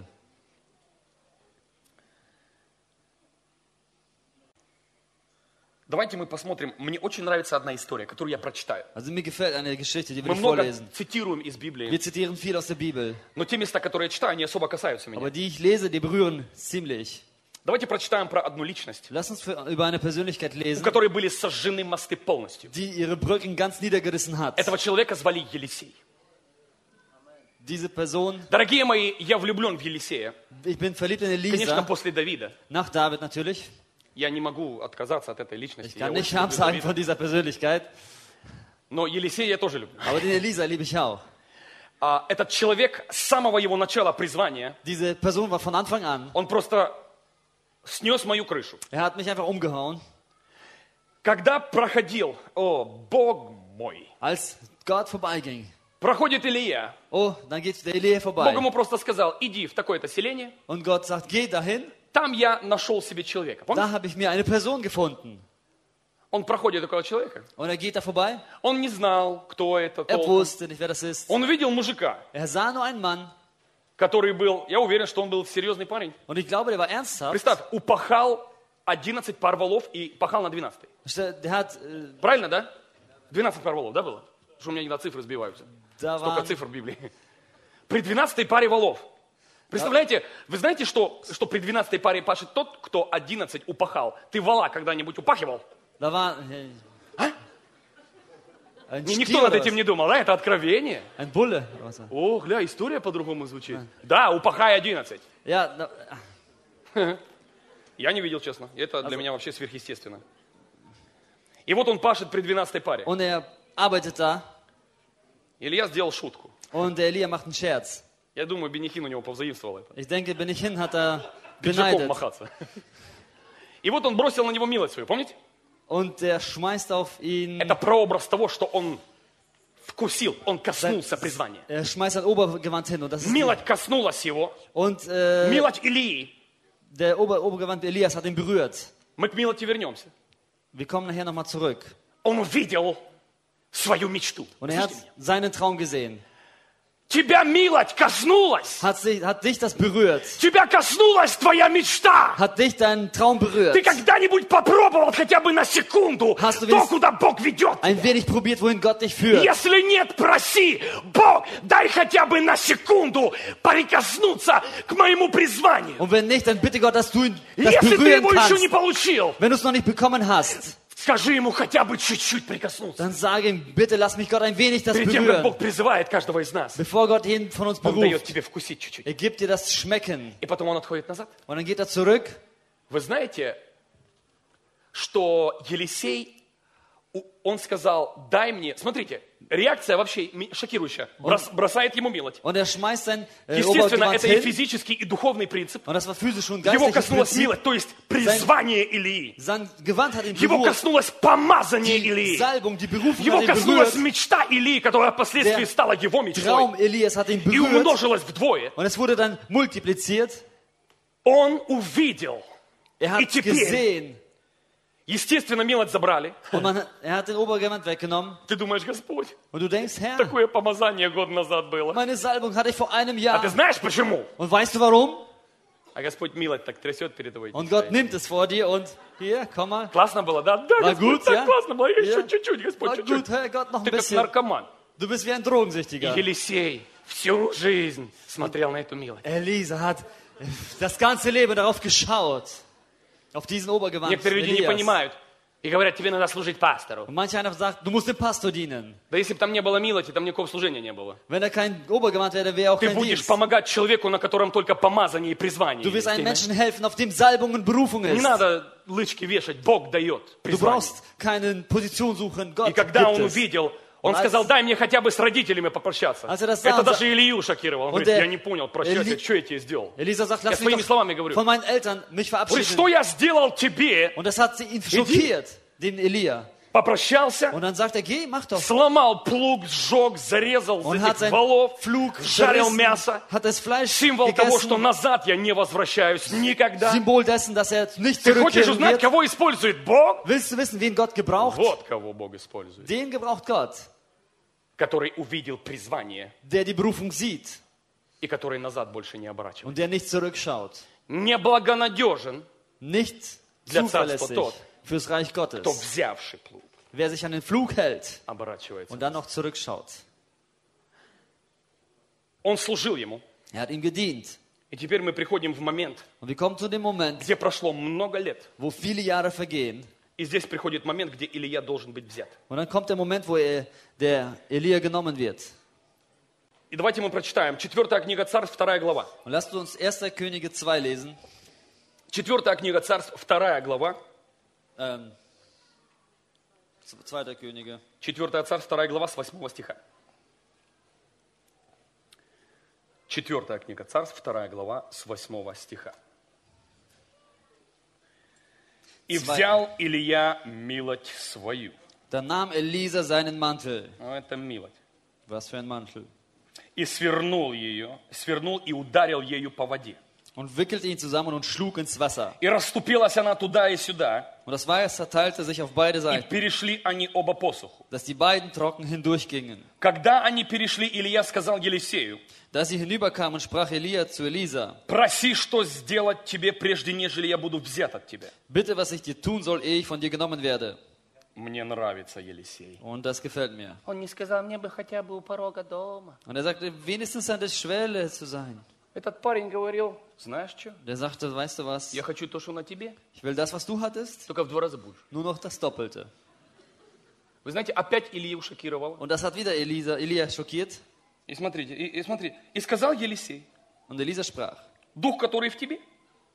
Давайте мы посмотрим. Мне очень нравится одна история, которую я прочитаю. Also mir gefällt eine Geschichte, die will Мы ich много vorlesen. цитируем из Библии, Wir zitieren viel aus der Bibel. но те места, которые я читаю, они особо касаются меня. Aber die ich lese, die berühren ziemlich. Давайте прочитаем про одну личность, Lass uns für, über eine Persönlichkeit у lesen, которой были сожжены мосты полностью. die ihre Brücken ganz niedergerissen hat. Этого человека звали Елисей. Diese Person, Дорогие мои, я влюблен в Елисея. ich bin verliebt in Конечно, Elisa, после Давида. nach David natürlich. Я не могу отказаться от этой личности. Ich Я kann nicht очень люблю absagen Давида. von dieser Persönlichkeit, Но Елисея я тоже люблю. aber den Elisa liebe ich auch. А, этот человек с самого его начала призвания, Diese Person war von Anfang an, он просто снес мою крышу. er hat mich einfach umgehauen, Когда проходил, о, Бог мой, als Gott vorbeiging. проходит Илия, Oh, dann geht der Elia Бог vorbei. ему просто сказал, иди в такое-то селение, Und Gott sagt, geh dahin, там я нашел себе человека. Помните? da habe ich mir eine Person gefunden. Он проходит такого человека. Und er geht da vorbei. Он не знал, кто это. Er толком. wusste nicht, wer das ist. Он видел мужика, Er sah nur einen Mann. который был, я уверен, что он был серьезный парень. Und ich glaube, der war ernsthaft. Представь, упахал одиннадцать пар волов и пахал на двенадцатый. Der hat, äh, Правильно, да? двенадцать пар волов, да, было? Потому что у меня иногда цифры сбиваются. da Столько waren, цифр в Библии. При двенадцатой паре волов. Представляете, вы знаете, что, что при двенадцатой паре пашет тот, кто одиннадцать упахал? Ты вала когда-нибудь упахивал? Da war äh, А? ein Ни- Stier Никто над oder этим was? не думал, да? Это откровение. Ein Bulle. oder was? О, гля, история по-другому звучит. Да, упахай одиннадцать. Ja, da, Я не видел, честно. Это для меня вообще сверхъестественно. И вот он пашет при двенадцатой паре. und er arbeitet da Илья сделал шутку. und der Elia macht einen Scherz. Я думаю, Бенихин у него повзаимствовал это. Ich denke, Benichin hat er Пиджаком beneidet. махаться. И вот он бросил на него милость свою, помните? Und der schmeißt auf ihn, Это прообраз того, что он вкусил, он коснулся призвания. er schmeißt ein Obergewand hin. Und, das ist Милость коснулась его. und äh, Милость Илии. der Ober Obergewand Elias hat ihn berührt. Мы к милости вернемся. Wir kommen nachher nochmal zurück. Он увидел свою мечту. Und er hat Слушайте меня. seinen Traum gesehen. Тебя милость коснулась. Hat, sich, hat dich das berührt. Тебя коснулась твоя мечта. Hat dich deinen Traum berührt. Ты когда-нибудь попробовал хотя бы на секунду Hast du то, wenigstens- куда Бог ведет? Ein wenig probiert, wohin Gott dich führt. Если нет, проси, Бог, дай хотя бы на секунду прикоснуться к моему призванию. Und wenn nicht, dann bitte Gott, dass du ihn das Если ты berühren его еще kannst. не получил, Wenn du es noch nicht bekommen hast, скажи ему хотя бы чуть-чуть прикоснуться. dann sage ihm, bitte lass mich Gott ein wenig das Перед тем, как berühren. Бог призывает каждого из нас, Bevor Gott jeden von uns Он дает beruft. тебе вкусить чуть-чуть. Er gibt dir das Schmecken. И потом он отходит назад. Und dann geht er zurück. Вы знаете, что Елисей, у- он сказал, дай мне... Смотрите, реакция вообще ми- шокирующая. Брос- бросает ему милость. Und er schmeißt sein äh, Естественно, Obergewand это и hin. физический, и духовный принцип. Und das war physisch und Его geistliches коснулась Prinzip. милость, то есть призвание Илии. Sein Gewand hat ihn Его berührt. коснулось помазание Die Илии. Salbung, die Berufung Его hat ihn коснулась berührt. мечта Илии, которая впоследствии Der стала его мечтой. Traum Elias hat ihn И berührt. умножилась вдвое. Und es wurde dann multipliziert. Он увидел. Er hat И теперь- gesehen. Естественно, милость забрали. Und man, er hat den Obergewand weggenommen. Ты думаешь, Господь, Und du denkst, Herr, такое помазание год назад было. meine Salbung hatte ich vor einem А Jahr. ты знаешь почему? Und weißt du warum? А Господь милость так трясет перед тобой. Und Gott nimmt es vor dir und hier, komm mal. Классно было, да? Да, War Господь, gut, так ja? классно было. Еще Ja. чуть-чуть, Господь, War чуть-чуть. gut, Herr Gott, noch ein Ты как bisschen. наркоман. Du bist wie ein И Drogensüchtiger. Елисей всю жизнь смотрел на эту милость. Elisa hat das ganze Leben darauf geschaut. Auf diesen Obergewand. Некоторые люди не Elias. понимают. И говорят, тебе надо служить пастору. Und manch einer sagt, du musst dem Pastor dienen. Да если бы там не было милости, там никакого служения не было. Wenn er kein Obergewand wäre, wäre auch Ты kein будешь Dienst. помогать человеку, на котором только помазание и призвание. Du wirst есть. einem Menschen helfen, auf dem Salbung und Berufung Не ist. надо лычки вешать, Бог дает Du призвание. brauchst keine Position suchen, И Gott когда gibt он es. увидел, он Und als- сказал, дай мне хотя бы с родителями попрощаться. Als er das Это sah, даже Илью шокировало. Он und говорит, der я не понял, прощайся, Eli- что я тебе сделал? Elisa sagt, Я lass своими mich словами doch говорю. von meinen Eltern mich Говорит, verabschieden. что я сделал тебе? Und das hat sie ihn schockiert, den Elia. Попрощался, Und dann sagt er, geh, mach doch. сломал плуг, сжег, зарезал Und из hat этих sein валов, Flug жарил zerrissen, мясо. hat das Fleisch Символ того, что gegessen. назад я не возвращаюсь никогда. Symbol dessen, dass er nicht Ты хочешь zurückkehren узнать, wird. кого использует Бог? Willst du wissen, wen Gott gebraucht? Вот кого Бог использует. Den gebraucht Gott, Который увидел призвание der die Berufung sieht и который назад больше не оборачивается. und der nicht zurückschaut. Неблагонадежен, Nicht Для царства zuverlässig тот, fürs Reich кто Gottes. взявший плуг Wer sich an den Flug hält оборачивается. und dann noch zurückschaut. Он служил ему. Er hat ihm gedient. И теперь мы приходим в момент, Und wir kommen zu dem Moment, где прошло много лет. wo viele Jahre vergehen. И здесь приходит момент, где Илия должен быть взят. Und dann kommt der Moment, wo er, der Elia genommen wird. И давайте мы прочитаем. Четвертая книга Царств, вторая глава. Und lasst uns erster Könige zwei lesen. Четвертая книга Царств, вторая глава. Ähm, zweiter Könige. Четвертая Царств, вторая глава с восьмого стиха. Четвертая книга Царств, вторая глава с восьмого стиха. «И Zwei- взял Илия милость свою». Da nahm Elisa seinen Mantel. Ну, это милость. Was für ein Mantel. «И свернул ее, свернул и ударил ею по воде. Und wickelte ihn zusammen und schlug ins Wasser. И расступилась она туда и сюда, Und das Wasser teilte sich auf beide и Seiten, перешли они оба по суху. dass die beiden trocken hindurchgingen. Когда они перешли, Илия сказал Елисею: Da sie hinüberkamen, sprach Elia zu Elisa, проси, что сделать тебе, прежде нежели я буду взят от тебя. bitte, was ich dir tun soll, ehe ich von dir genommen werde. Мне нравится Елисей. Und das gefällt mir. Он не сказал, мне бы хотя бы у порога дома. Und er sagte, wenigstens an der Schwelle zu sein. Этот парень говорил, знаешь что, Der sagte, weißt du was, я хочу то, что на тебе, ich will das, was du hattest, только в два раза больше. nur noch das Doppelte. Вы знаете, опять Илью шокировало. Und das hat wieder Elisa, Elia schockiert. И смотрите, и, и смотри, и сказал Елисей, Und Elisa sprach, дух, который в тебе,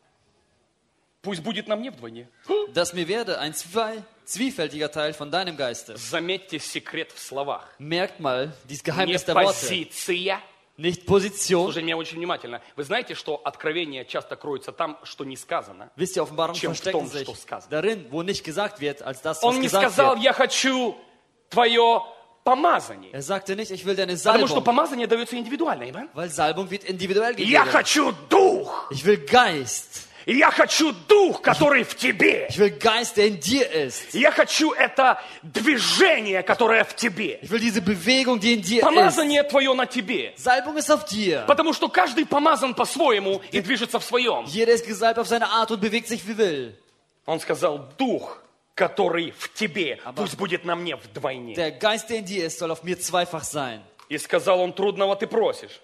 пусть будет на мне вдвойне. dass mir werde ein zwei, zwiefältiger Teil von deinem Geiste. Заметьте секрет в словах. Merkt mal, dieses Не Geheimnis der Worte. позиция. Nicht Position. Слушайте меня очень внимательно. Вы знаете, что откровение часто кроется там, что не сказано? Wisst ihr, Offenbarung Чем в verstecken том, sich что сказано. darin, wo nicht gesagt wird, als das, was Он не gesagt сказал, wird. я хочу твое помазание. Er sagte nicht, ich will deine Потому что Salbung, помазание дается индивидуально. Amen? weil Salbung wird individuell Я gegeben. хочу дух. Ich will Geist. Я хочу дух, который в тебе. Ich will Geist, der in dir ist. Я хочу это движение, которое в тебе. Ich will diese Bewegung, die in dir ist. Помазание твое на тебе. Salbung ist auf dir. Потому что каждый помазан по-своему и движется в своем. Jeder ist gesalbt auf seine Art und bewegt sich wie will. Он сказал, дух, который в тебе, пусть будет на мне вдвойне. Der Geist, der in dir ist, soll auf mir zweifach sein. И сказал он, трудного ты просишь.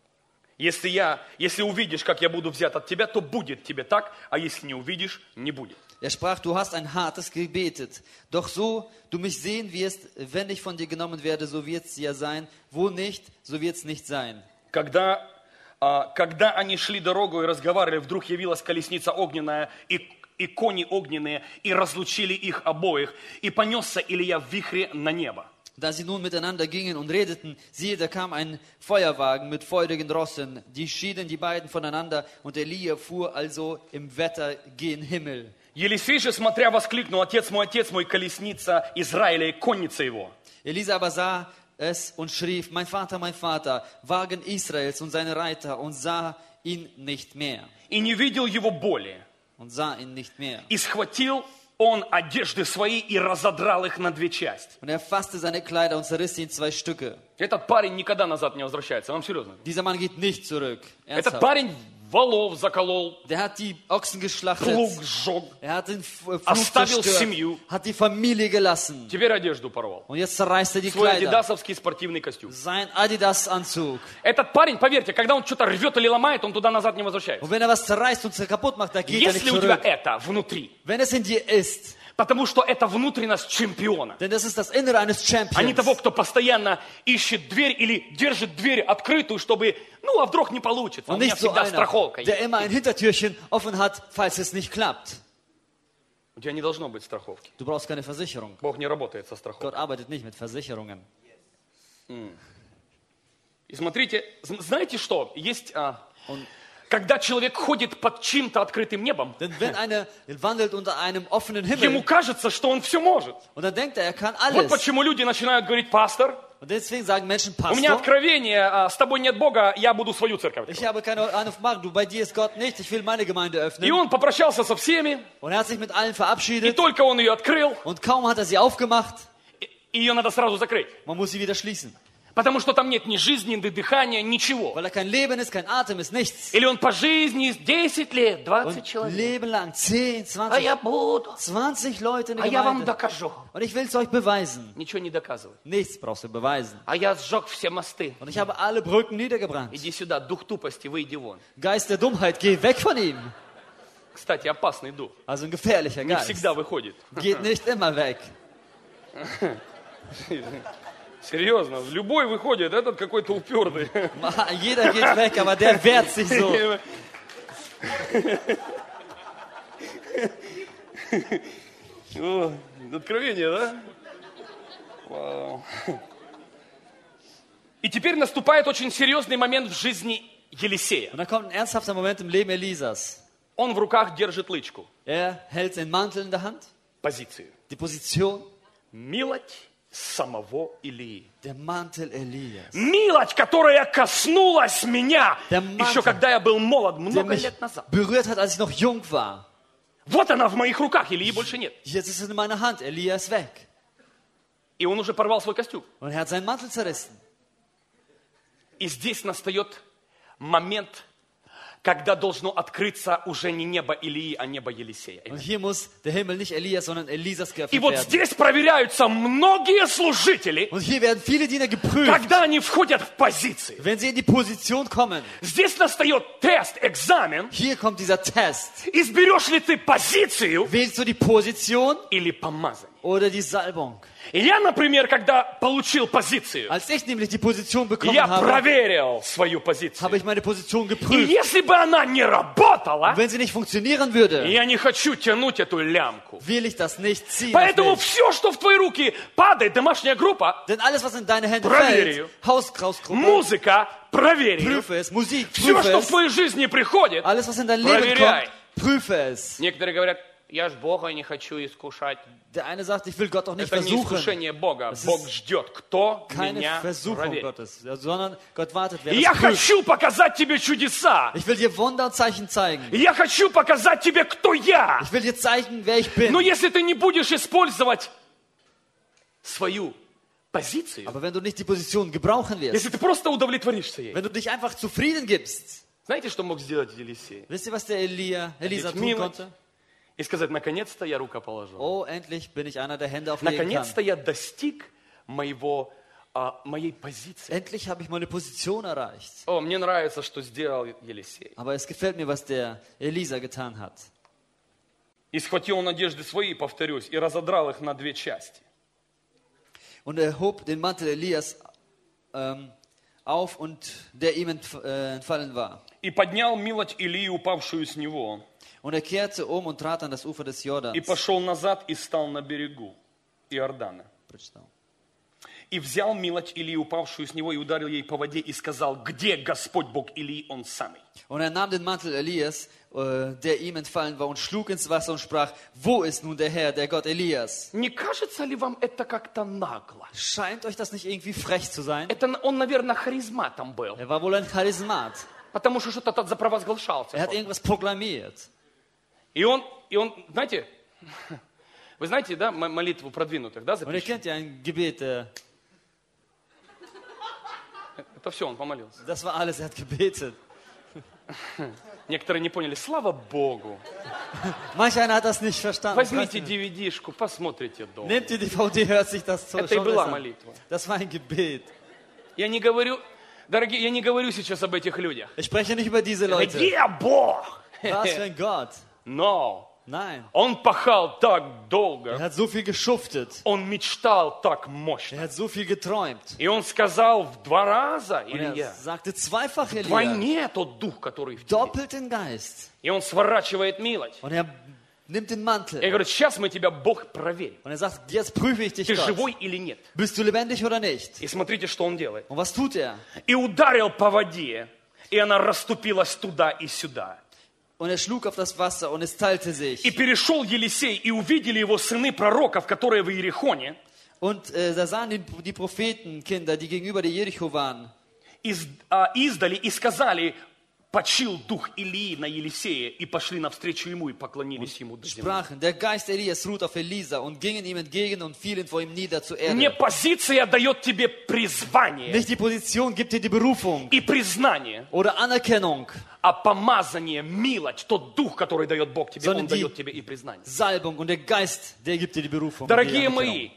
Если, я, если увидишь, как я буду взят от тебя, то будет тебе так, а если не увидишь, не будет. Er sprach, du hast ein hartes gebetet. Doch so du mich sehen wirst, wenn ich von dir genommen werde, so wird es ja sein. Wo nicht, so wird es nicht sein. Когда, а, когда они шли дорогу и разговаривали, вдруг явилась колесница огненная и, и кони огненные, и разлучили их обоих, и понесся Илья в вихре на небо. Da sie nun miteinander gingen und redeten, siehe, da kam ein Feuerwagen mit feurigen Rossen. Die schieden die beiden voneinander, und Elia fuhr also im Wetter gen Himmel. Елисей же, смотря, воскликнул, отец мой, отец мой, колесница Израиля и конница его. Elisa aber sah es und schrieb, mein Vater, mein Vater, Wagen Israels und seine Reiter, und sah ihn nicht mehr. И не видел его более. Und sah ihn nicht mehr. И схватил он одежды свои и разодрал их на две части. Und er fasste seine Kleider und zerriss sie in zwei Stücke. Этот парень никогда назад не возвращается, вам серьезно. Dieser Mann geht nicht zurück. Этот Ernsthaft. парень волов заколол, Der hat die Ochsen geschlachtet. плуг сжег, Er hat den F- Flug оставил zerstört. семью. Hat die Familie gelassen. Теперь одежду порвал. Und jetzt zerreißt er die Свой Kleider. адидасовский спортивный костюм. Sein Adidas-Anzug. Этот парень, поверьте, когда он что-то рвет или ломает, он туда назад не возвращается. Und wenn er was zerreißt und kaputt macht, da geht er nicht Если у тебя zurück. это внутри, Wenn es in dir ist. потому что это внутренность чемпиона, Denn das ist das Innere eines а не того, Champions. кто постоянно ищет дверь или держит дверь открытую, чтобы, ну, а вдруг не получится. У Und меня nicht so всегда einer, страховка der есть. immer ein Hintertürchen offen hat, falls es nicht klappt. У тебя не должно быть страховки. Du brauchst keine Versicherung. Бог не работает со страховкой. Gott arbeitet nicht mit Versicherungen. И смотрите, з- знаете что? Есть, а, Und когда человек ходит под чьим-то открытым небом, denn wenn einer wandelt unter einem offenen ему Himmel кажется, что он все может. und dann denkt er, er kann Вот alles. почему люди начинают говорить, пастор, Und deswegen sagen Menschen, у меня Pastor, откровение, а, с тобой нет Бога, я буду свою церковь ich открывать. habe keine Ahnung machen, du, bei dir ist Gott nicht, ich will meine Gemeinde И öffnen. он попрощался со всеми, Und er hat sich mit allen и verabschiedet только он ее открыл, und kaum hat er sie aufgemacht, и- ее надо сразу закрыть. man muss sie wieder schließen. Потому что там нет ни жизни, ни дыхания, ничего. Weil da kein Leben ist, kein Atem ist, nichts. Или он по жизни десять лет, двадцать Und человек. Leben lang, zehn, А zwanzig, я буду, zwanzig Leute in а der я вам Gemeinde. докажу. Und ich will es euch beweisen. Ничего не доказывай. Nichts brauchst du beweisen. А я сжег все мосты. Und ich habe alle Brücken niedergebrannt. Иди сюда, дух тупости, выйди вон. Geist der Dummheit, geh weg von ihm. Кстати, опасный дух. Also ein gefährlicher Не Geist. всегда выходит. Geht nicht immer weg. Серьезно, любой выходит, этот какой-то уперный. Jeder geht weg, aber der wehrt sich so. О, откровение, да? Вау. И теперь наступает очень серьезный момент в жизни Елисея. Und dann kommt ein ernsthafter Moment im Leben Elisas. Он в руках держит лычку, Er hält den Mantel in der Hand, позицию. die Position, Милость самого Илии. der Mantel Elias. Милость, которая коснулась меня, Der Mantel. еще когда я был молод, Der много mich лет назад. berührt hat, als ich noch jung war. Вот она в моих руках, Илии больше нет. Jetzt ist es in meiner Hand, Elias ist weg. И он уже порвал свой костюм. Und er hat seinen Mantel zerrissen. И здесь настает момент, когда должно открыться уже не небо Илии, а небо Елисея. Und hier muss der Himmel nicht Elias, sondern Elisas И geöffnet вот werden. здесь проверяются многие служители, Und hier werden viele Diener geprüft, когда они входят в позицию. wenn sie in die Position kommen. Здесь настает тест, экзамен. Hier kommt dieser Test. Изберешь ли ты позицию Wählst du die Position или помазание? oder die Salbung? И я, например, когда получил позицию, Als ich nämlich die Position bekommen я habe, проверил свою позицию. habe ich meine Position И geprüft. если бы она не работала, Und wenn sie nicht funktionieren würde, я не хочу тянуть эту лямку. will ich das nicht ziehen. auf Поэтому mich. все, что в твои руки падает, домашняя группа, Denn alles, was in deine Hände Проверю. fällt, Hauskrausgruppe, музыка, проверь ее. prüfe es, Musik, Все, prüfe что в es. твоей жизни приходит, Alles, was in dein Leben Проверяй. kommt, prüfe es. некоторые говорят, я ж Бога не хочу искушать. Der eine sagt, ich will Gott auch nicht Это не versuchen. искушение Бога. Das Бог ist ждет, кто Keine меня Versuchung проверит. Gottes, ja, sondern Gott wartet, wer И я das prüft. хочу показать тебе чудеса. Ich will dir Wunder und Zeichen zeigen. И я хочу показать тебе, кто я. Ich will dir zeigen, wer ich bin. Но если ты не будешь использовать свою позицию, Aber wenn du nicht die Position gebrauchen wirst, если ты просто удовлетворишься ей, wenn du dich einfach zufrieden gibst, знаете, что мог сделать Елисей? wisst ihr, was der Elia, Elisa Ведь tun милость. konnte? И сказать, наконец-то я рукоположил. Oh, endlich bin ich einer, der Hände auflegen kann. Наконец-то я достиг моего, а, моей позиции. Endlich habe ich meine Position erreicht. О, мне нравится, что сделал Елисей. Aber es gefällt mir, was der Elisa getan hat. И схватил надежды свои, повторюсь, и разодрал их на две части. Und er hob den Mantel Elias ähm, auf, und der ihm entf äh, entfallen war. И поднял милость Илии, упавшую с него, Und er kehrte um und trat an das Ufer des Jordans. и пошел назад и стал на берегу Иордана. И взял милость Илии, упавшую с него, и ударил ей по воде, и сказал, где Господь Бог Илии, он самый. Und er nahm den Mantel Elias, äh, der ihm entfallen war, und schlug ins Wasser und sprach, wo ist nun der Herr, der Gott Elias? Не кажется ли вам это как-то нагло? Scheint euch das nicht irgendwie frech zu sein? Это он, наверное, харизматом был, Er war wohl ein Charismat. потому что что-то тут запровозглашался. Er hat irgendwas proklamiert. И он, и он, знаете, вы знаете, да, м- молитву продвинутых, да, Und ihr запрещенных? kennt ja ein Gebet, äh, Это все, он помолился. das war alles, er hat gebetet. Некоторые не поняли, слава Богу. Manch einer hat das nicht verstanden. Возьмите ди ви ди-шку, посмотрите дома. Nehmt die D V D, hört sich das so Это и schon была an. молитва. Das war ein Gebet. Я не говорю, дорогие, я не говорю сейчас об этих людях. Ich spreche nicht über diese Leute. Где Бог? Was für ein Gott. Но Nein. он пахал так Er долго, hat so viel geschuftet. он мечтал так Er мощно. hat so viel geträumt. И он сказал в два раза, Und er Илья, sagte zweifach Elia, вдвойне тот дух, который в тебе. doppelt den Geist. И он сворачивает милость. Und er nimmt den И Mantel. говорит, сейчас мы тебя, Бог, проверим. Und er sagt, jetzt prüfe ich dich, Ты Gott. живой или нет? Bist du lebendig oder nicht? И смотрите, что он делает. Und was tut er? И ударил по воде, и она расступилась туда и сюда. Und er schlug auf das Wasser und es teilte И sich. перешел Елисей, и увидели его сыны пророков, которые в Иерихоне, Und äh, da sahen die, die Prophetenkinder, die gegenüber der Jericho waren, из, а, издали и сказали, почил дух Илии на Елисея, и пошли навстречу ему, и поклонились ему до земли. sprachen, der Geist Elias ruht auf Elisa, und gingen ihm entgegen und fielen vor ihm nieder zur Не Erde. позиция дает тебе призвание Nicht die Position gibt dir die Berufung и признание, oder Anerkennung, а помазание, милость, тот дух, который дает Бог тебе, Sondern он die- дает тебе и признание. Salbung, und der Geist, der gibt dir die Berufung. und die Дорогие Anerkennung. мои,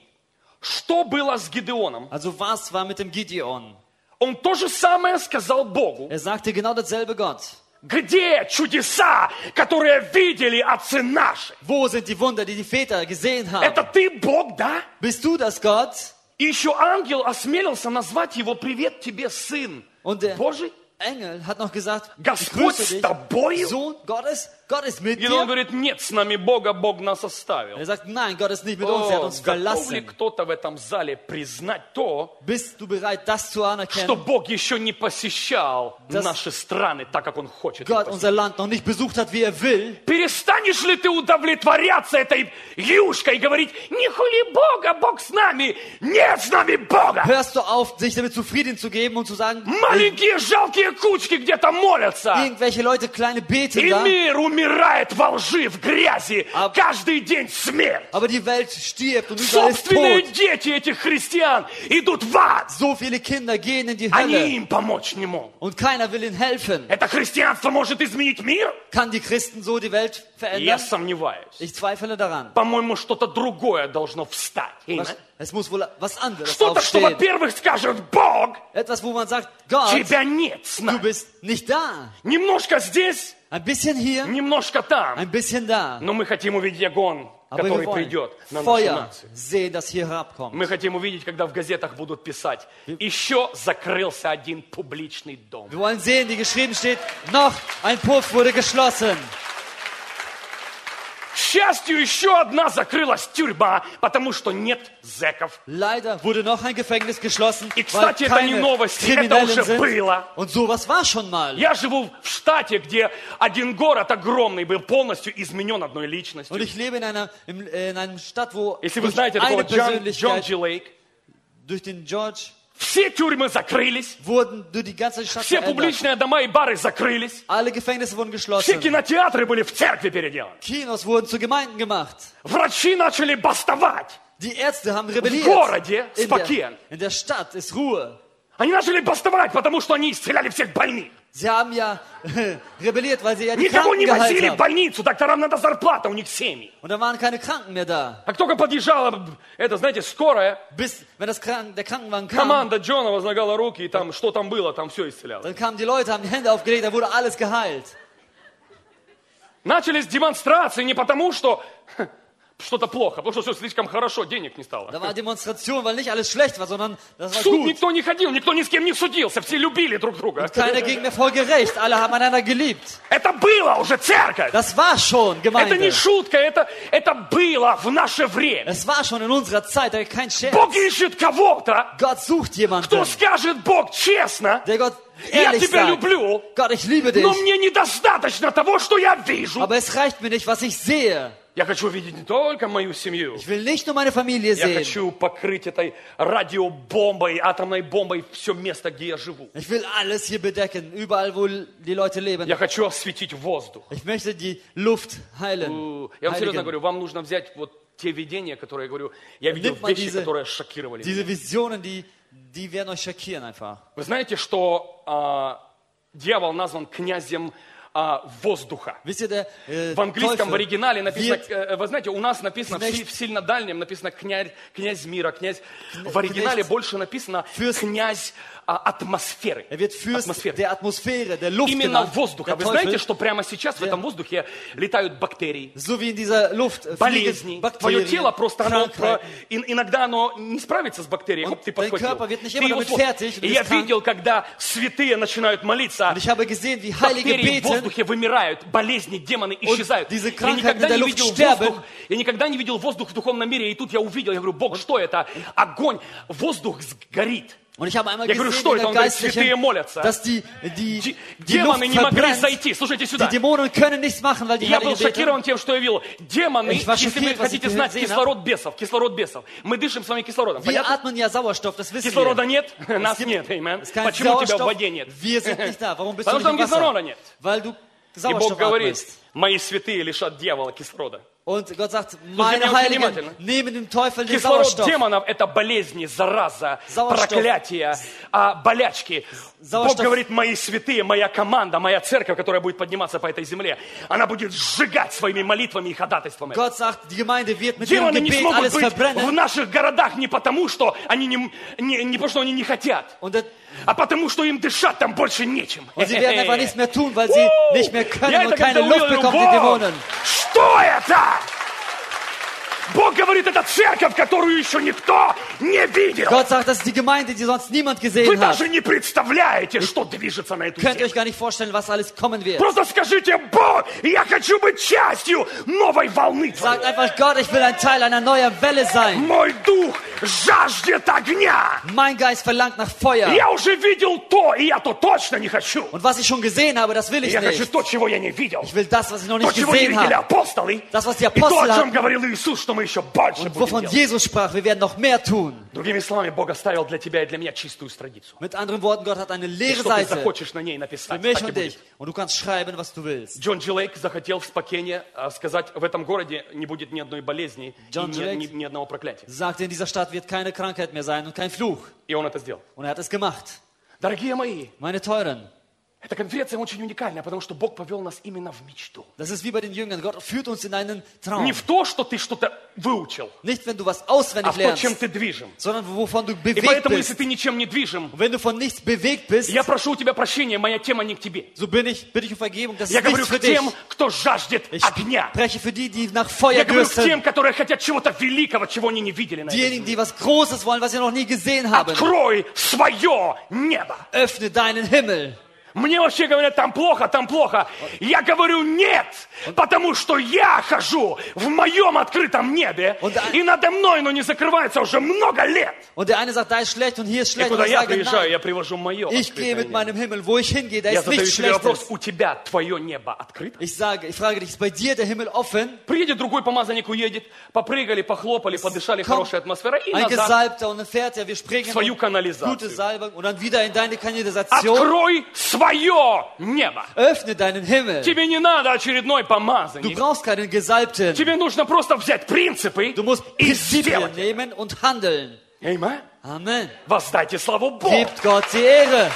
что было с Гидеоном? Also was war mit dem Gideon? Он то же самое сказал Богу. Er sagte genau dasselbe Gott. Где чудеса, которые видели отцы наши? Wo sind die Wunder, die die Väter gesehen Это haben? ты, Бог, да? Bist du das, Gott? И еще ангел осмелился назвать его «Привет тебе, сын Und der Божий». Engel hat noch gesagt, ich Господь grüße с dich, тобою. Sohn Gottes, Gott ist mit И он dir. говорит, нет, с нами Бога, Бог нас оставил. Er sagt, nein, Gott ist nicht mit uns, er hat О, uns готов ли verlassen. кто-то в этом зале признать то, Bist du bereit, das zu что anerkennen? Бог еще не посещал Das- наши страны так, как Он хочет? их Gott посетить? unser Land noch nicht besucht hat, wie er will. Перестанешь ли ты удовлетворяться этой юшкой и говорить, не хули Бога, Бог с нами, нет с нами Бога. Hörst du auf, sich damit zufrieden zu geben und zu sagen, Маленькие жалкие кучки где-то молятся. irgendwelche Leute kleine beten И da мир умирает во лжи, в грязи. А- Каждый день смерть. Aber die Welt stirbt und überall ist Собственные Tod. дети этих христиан идут в ад. So viele Kinder gehen in die Они Hölle им помочь не могут. und keiner will ihnen helfen. Это христианство может изменить мир? Kann die Christen so die Welt Я verändern? сомневаюсь. Ich zweifle daran. По-моему, что-то другое должно встать. Amen. Was- Es muss wohl was anderes Что-то, что, aufstehen. во-первых, скажет Бог, Etwas, wo man sagt, Gott, тебя нет с du нами. bist nicht da. Немножко здесь, Ein bisschen hier, немножко там. ein bisschen da. Но мы хотим увидеть огонь, Aber wir который wollen придет на нашу Feuer нацию. sehen, das hier herabkommt. Мы хотим увидеть, когда в газетах будут писать, еще закрылся один публичный дом. Wir wollen sehen, wie geschrieben steht, noch ein Puff wurde geschlossen. К счастью, еще одна закрылась тюрьма, потому что нет зэков. Leider wurde noch ein Gefängnis geschlossen, И, weil кстати, это не keine новости, это Kriminellen уже sind. было. Und sowas war schon mal. Я живу в штате, где один город огромный был полностью изменен одной Und личностью. ich lebe in einer, in, in einer Stadt, wo Если вы durch знаете такого eine Джон, Джон Persönlichkeit, Джи Лейк, durch den George, все тюрьмы закрылись, wurden durch die ganze Stadt все verändert. публичные дома и бары закрылись, Alle Gefängnisse wurden все geschlossen. кинотеатры были в церкви переделаны. Kinos wurden zu Gemeinden gemacht. Врачи начали бастовать. Die Ärzte haben В rebelliert. городе In спокойно. der, in der Stadt ist Ruhe. Они начали бастовать, потому что они исцеляли всех больных. Sie haben ja rebelliert, weil sie ja die Никого Kranken не geheilt возили в haben. больницу, докторам надо зарплата, у них семьи. Und da waren keine Kranken mehr da. Как только подъезжала, это, знаете, скорая, Bis, wenn das Kranken, der Krankenwagen kam, команда Джона возлагала руки, и там, что там было, там все исцелялось. dann kamen die Leute, haben die Hände aufgelegt, da wurde alles geheilt. Начались демонстрации не потому, что что-то плохо, потому что все слишком хорошо, денег не стало. Da war Demonstration, weil nicht alles schlecht war, sondern das В war суд gut. никто не ходил, никто ни с кем не судился, все любили друг друга. Keiner ging mehr vor Gericht, alle haben einander geliebt. Это было уже церковь. Das war schon Это не Gemeinde. шутка, это, это было в наше время. Es war schon in unserer Zeit, da kein Scherz. Бог ищет кого-то, Gott sucht jemanden, кто скажет, Бог, честно, der Gott я ehrlich тебя sagt, люблю, Gott, ich liebe dich, но мне недостаточно того, что я вижу. aber es reicht mir nicht, was ich sehe. Я хочу видеть не только мою семью. Ich will nicht nur meine Familie Я sehen. хочу покрыть этой радиобомбой, атомной бомбой все место, где я живу. Ich will alles hier bedecken, überall, wo die Leute leben. Я хочу осветить воздух. Ich möchte die Luft heilen. У, Я вам серьезно heiligen. говорю, вам нужно взять вот те видения, которые я говорю. Я видел Nimmt man вещи, diese- которые шокировали Diese меня. Visionen, die, die werden euch schockieren einfach. Вы знаете, что а, дьявол назван князем а, воздуха? Wisst ihr, der äh, В английском, в Teufel оригинале написано, wird, э, вы знаете, у нас написано, в, си- Князь- в сильно дальнем написано князь, князь мира, князь. В оригинале Князь- больше написано Fürst- князь а, атмосферы. er wird Fürst Атмосферы. der Atmosphäre, der Luft Именно genannt. воздуха. Der Вы знаете, Teufel, что прямо сейчас в der- этом воздухе летают бактерии, so wie in dieser Luft äh, болезни. fliegen Твое Bakterien, тело просто, оно, про- Krankheiten. ин- иногда оно не справится с бактерией. Und Оп, ты dein подхватил. Körper wird nicht Ты immer его damit сложил. fertig und И ist я krank. видел, когда святые начинают молиться, Und ich habe gesehen, wie Heilige бактерии в beten воздухе вымирают, болезни, демоны исчезают. diese Я Krankheiten никогда in der не Luft видел sterben. воздух, я никогда не видел воздух в духовном мире, и тут я увидел, я говорю, Бог, что это? Огонь, воздух горит. Und ich habe einmal Я говорю, gesehen что in это? der Он говорит, святые Geistlichen, молятся. dass die, die, Ди- die Демоны Luft не могли verbrennt. зайти. Слушайте Die сюда. Dämonen können nichts machen, weil die Я был Heiligen beten. шокирован тем, что я видел. Демоны, Ich war если вы schockiert, was хотите ich знать, gesehen кислород бесов, кислород бесов. Мы дышим с вами кислородом. Wir Понятно? atmen ja Sauerstoff, das wissen Кислорода wir. нет, нас gibt- нет. Amen. Es ist kein Почему тебя в Sauerstoff, воде нет? wir sind nicht da. Warum bist du Потому nicht что im там кислорода Wasser? нет. Weil du И Бог Sauerstoff говорит, atmest. мои святые лишат дьявола кислорода. Und Gott sagt, меня meine очень Heiligen внимательно. nehmen dem Teufel den Кислород Sauerstoff. демонов – это болезни, зараза, Sauerstoff. проклятие, а, болячки. Бог Sauerstoff. говорит, мои святые, моя команда, моя церковь, которая будет подниматься по этой земле, она будет сжигать своими молитвами и ходатайствами. Gott sagt, die Gemeinde wird mit ihrem Демоны не Gebet смогут alles быть в verbrennen. наших городах не потому, что они не, не, не потому, что они не хотят, Und, das, а потому, что им дышать там больше нечем. und sie werden einfach nichts mehr tun, weil sie У! nicht mehr Я können und это keine как-то Luft увидел, bekommen, die Бог, Dämonen. что это? Бог говорит, это церковь, которую еще никто не видел. Gott sagt, das ist die Gemeinde, die sonst niemand Вы gesehen hat. даже не представляете, что движется на эту Könnt ihr землю. euch gar nicht vorstellen, was alles kommen wird. Просто скажите, Бог, я хочу быть частью новой волны Sagt твоей. einfach, Gott, ich will ein Teil einer neuen Welle sein. Мой дух жаждет огня. Mein Geist verlangt nach Feuer. Я уже видел то, и я то точно не хочу. Und was ich schon gesehen habe, das will ich Я хочу nicht. то, чего я не видел. Ich will das, was ich noch То, nicht чего не gesehen видели habe. апостолы. Das, was die И то, Apostel о чем hatten. говорил Иисус, что мы еще больше Und будем wovon делать. Jesus sprach, wir werden noch mehr tun. Другими словами, Бог оставил для тебя и для меня чистую страницу. Mit anderen Worten, Gott hat eine И leere что ты Seite захочешь на ней für написать, mich так и und dich. будет. Und du kannst schreiben, was du willst. Джон Дж. Лейк захотел в Спокене а, сказать, в этом городе не будет ни одной болезни Джон и Дж. ни, Лейк ни- ни одного проклятия. Sagte, in dieser Stadt wird keine Krankheit mehr sein und kein Fluch. И он это сделал. Und er hat es gemacht. Дорогие мои, Meine Teuren, эта конференция очень уникальная, потому что Бог повел нас именно в мечту. das ist wie bei den Jüngern. Gott führt uns in einen Traum. Не в то, что ты что-то выучил, Nicht, wenn du was а auswendig в то, чем lernst, ты движим. sondern wovon du И bewegt поэтому, если bist. ты ничем не движим, Und wenn du von nichts bewegt bist, я прошу у тебя прощения, моя тема не к тебе. so bin ich, bitte ich um Vergebung, das Я ist говорю nichts für к dich. тем, кто жаждет Ich огня. spreche für die, die nach Feuer Я говорю к dürsten. тем, которые хотят чего-то великого, чего они не видели на этой Diejenigen, земле. die was Großes wollen, was sie noch nie gesehen haben. Открой свое небо. Öffne deinen Himmel. Мне вообще говорят, там плохо, там плохо. Я говорю, нет, потому что я хожу в моем открытом небе, Und da- и надо мной, но не закрывается уже много лет. Und der eine sagt, da ist schlecht und hier ist И schlecht. Und куда ich я sage, приезжаю, nein, я привожу мое ich gehe открытое mit небо. meinem Himmel, wo ich hingehe, da Я ist задаю nichts тебе вопрос, Schlechtes. у тебя твое небо открыто? Ich sage, ich frage dich, ist bei dir der Himmel offen? Приедет другой помазанник, уедет, попрыгали, похлопали, подышали, Komm, хорошая атмосфера, и ein назад. Gesalbter und ein Pferd, wir springen Свою und канализацию. gute Salbung und dann wieder in deine Kanalisation. Открой свое небо. Öffne deinen Himmel. Тебе не надо очередной Du помазанник. brauchst keinen Gesalbten. Тебе нужно просто взять принципы Du musst и Prinzipien сделать. nehmen und handeln. Amen. Amen. Воздайте славу Богу. Gebt Gott die Ehre.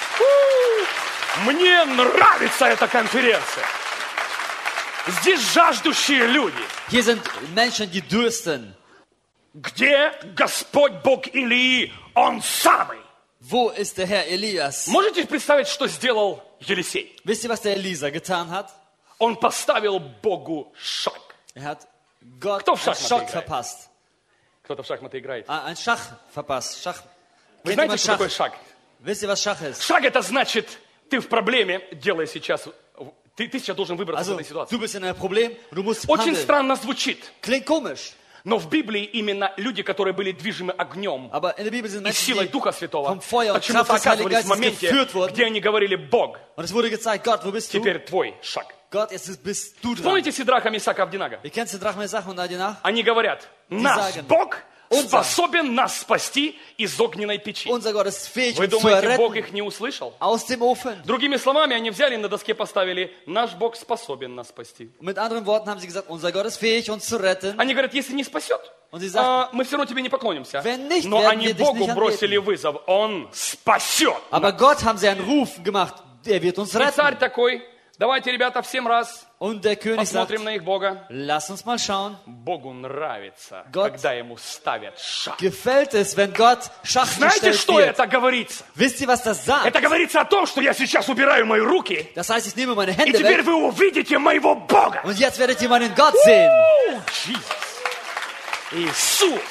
Мне нравится эта конференция. Здесь жаждущие люди. Hier sind Menschen, die dürsten. Где Господь Бог Илии? Он самый. Wo ist der Herr Elias? Можете представить, что сделал Елисей? Wisst ihr, was der Elisa getan hat? Он поставил Богу шаг. Er hat Gott Кто в einen шахматы Schock играет? verpasst. Кто-то в шахматы играет. Ah, ein Schach verpasst. Schach. Вы Kennt знаете, jemand что такое шаг? Wisst ihr, was Schach ist? Шаг это значит, ты в проблеме, делай сейчас, ты, ты сейчас должен выбраться Also, из этой ситуации. du bist in einem Problem und du musst Очень handeln. странно звучит, Klingt komisch, но в Библии именно люди, которые были движимы огнем aber in der Bibel sind и Menschen, силой die Духа Святого, vom Feuer und почему-то Kraft des Heiligen оказывались в Geistes моменте, geführt wurden. где они говорили, Бог, Und es wurde gezeigt, Gott, wo bist du? теперь твой шаг. Gott, jetzt bist du dran. Помните Сидраха, Мисака, Авдинага? Ihr kennt den Drachen Mesach und Abednego? Они говорят, наш sagen, Бог unser- способен нас спасти из огненной печи. Unser Gott ist fähig, Вы uns zu думаете, Бог erretten их не услышал? aus dem Ofen. Другими словами, они взяли на доске поставили, наш Бог способен нас спасти. Und mit anderen Worten haben sie gesagt, unser Gott ist fähig, uns zu retten. Они говорят, если не спасет, Und sie sagten, а, мы все равно тебе не поклонимся. wenn nicht, Но werden они wir dich Богу nicht бросили anbeten. вызов, Он спасет. Aber Gott haben sie einen Ruf gemacht, er wird uns И царь retten. такой, давайте, ребята, всем раз Und der König sagt, посмотрим на их Бога. lass uns mal schauen. Богу нравится, Gott- когда ему ставят шаг. Gefällt es, wenn Gott Schach Знаете, gestellt что wird? это говорится? Wisst ihr, was das sagt? Это говорится о том, что я сейчас убираю мои руки, Das heißt, ich nehme meine и Hände теперь weg вы увидите моего Бога. und jetzt werdet ihr meinen Gott sehen. О, Jesus. Иисус.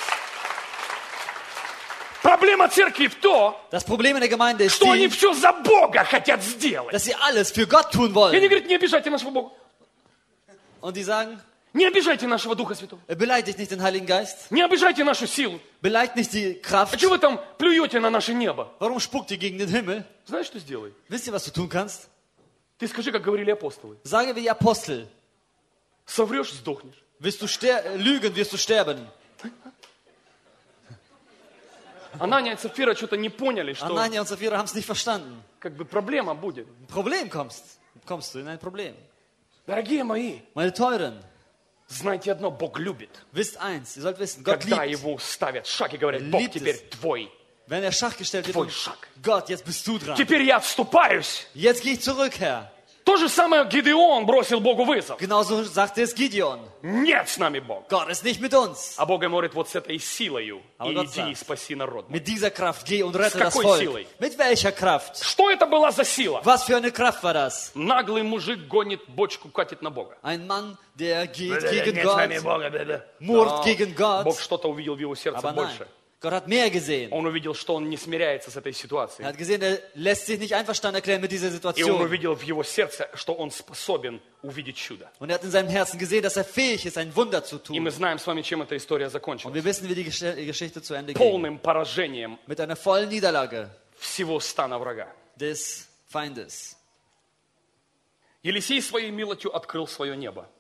Проблема церкви в том, Das Problem in der Gemeinde ist что они die, все за Бога хотят сделать. dass sie alles für Gott tun И они wollen. говорят, не обижайте нашего Бога. Und die sagen, Не обижайте нашего Духа Святого. beleidigt nicht den Heiligen Geist, Не обижайте нашу силу. beleidigt nicht die А Kraft. что вы там плюете на наше небо? Warum spuckt ihr gegen den Himmel? Знаешь, что сделай? Wisst ihr, was du tun kannst? Ты скажи, как говорили апостолы. Sage wie die Apostel, Соврешь, сдохнешь. wirst du ster äh, lügen, wirst du sterben. Анания и Сапфира что-то не поняли, что Anania und Sapphira haben es nicht verstanden. как бы проблема будет. Ein Problem kommst, kommst du in ein Problem. Dорогие мои, Meine Teuren, знайте одно, Бог любит. wisst eins, ihr sollt wissen, Gott Когда liebt. его ставят шаг и говорят, Бог Liebt теперь es. твой. Wenn er Schach gestellt wird, Твой und шаг. Gott, jetzt bist du dran. Теперь я отступаюсь. Jetzt gehe ich zurück, Herr. То же самое Гидеон бросил Богу вызов. Genauso sagte es Gideon. Нет с нами Бог. Gott ist nicht mit uns. А Бог говорит, вот с этой силою Aber и Gott иди и sagt, спаси народ. Mit dieser Kraft geh und rette С das какой Volk. силой? Mit welcher Kraft? Что это была за сила? Was für eine Kraft war das? Наглый мужик гонит бочку, катит на Бога. Ein Mann, der geht Нет gegen с нами Gott, Бога. да-да. murrt Но gegen Gott. Бог что-то увидел в его сердце Aber nein, больше. Gott hat mehr gesehen. Он увидел, что он не смиряется с этой Er ситуацией. hat gesehen, er lässt sich nicht einverstanden erklären mit dieser И он Situation. увидел в его сердце, что он способен увидеть чудо. Und er hat in seinem Herzen gesehen, dass er fähig ist, ein Wunder zu И мы tun. знаем с вами, чем эта история Und закончилась. wir wissen, wie die Gesch- die Geschichte zu Ende ging. Полным поражением Mit einer vollen Niederlage всего стана врага. des Feindes. Елисей своей милостью открыл свое небо.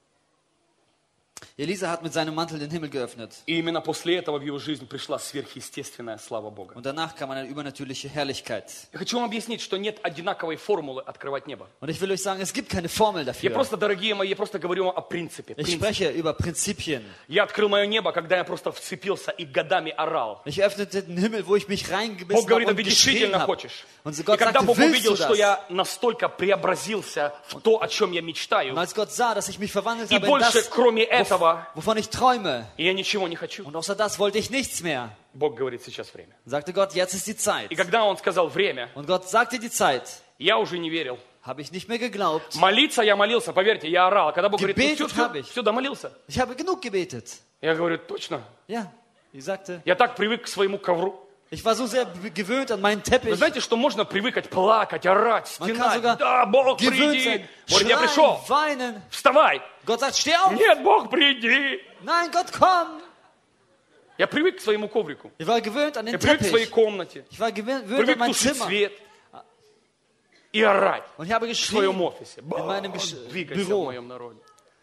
Elisa hat mit seinem Mantel den Himmel geöffnet. И именно после этого в его жизнь пришла сверхъестественная слава Бога. Und danach kam eine übernatürliche Herrlichkeit. Я хочу вам объяснить, что нет одинаковой формулы открывать небо. Und ich will euch sagen, es gibt keine Formel Я dafür. просто, дорогие мои, я просто говорю вам о принципе. Ich Принцип. spreche über Prinzipien. Я открыл мое небо, когда я просто вцепился и годами орал. Ich öffnete den Himmel, wo ich mich Бог reingebissen говорит, habe а und ты geschrien действительно habe. хочешь. Und И Gott когда sagte, Бог willst увидел, du что das? я настолько преобразился в то, о чем я мечтаю, Und als Gott sah, dass ich mich verwandelt и habe in больше, das, кроме wof- этого, wovon ich träume, я ничего не хочу. und außer das wollte ich nichts mehr, Бог говорит, сейчас время. sagte Gott, jetzt ist die Zeit. И когда Он сказал время, Und Gott sagte die Zeit, я уже не верил. habe ich nicht mehr geglaubt. Молиться я молился, поверьте, я орал. Когда Бог говорит, ну Gebetet все, habe все, ich. все, домолился. Ich habe genug gebetet. Я говорю, точно. Ja, ich sagte, Я так привык к своему ковру. ich war so sehr b- gewöhnt an meinen Вы Teppich. знаете, что можно привыкать плакать, орать, Man kann стенать. sogar Да, Бог, gewöhnt приди. sein, Говорит, я пришел. schreien, weinen. Вставай. Gott sagt, steh auf. Нет, Бог, приди. Nein, Gott, komm. Я привык к своему коврику. Ich war gewöhnt an den Я привык к своей Teppich. комнате. Ich war gewöhnt Привык an mein тушить Zimmer. свет. И орать Und ich habe в своем geschrien. офисе. Бог, meinem Gesch- двигайся в Büro. моем народе.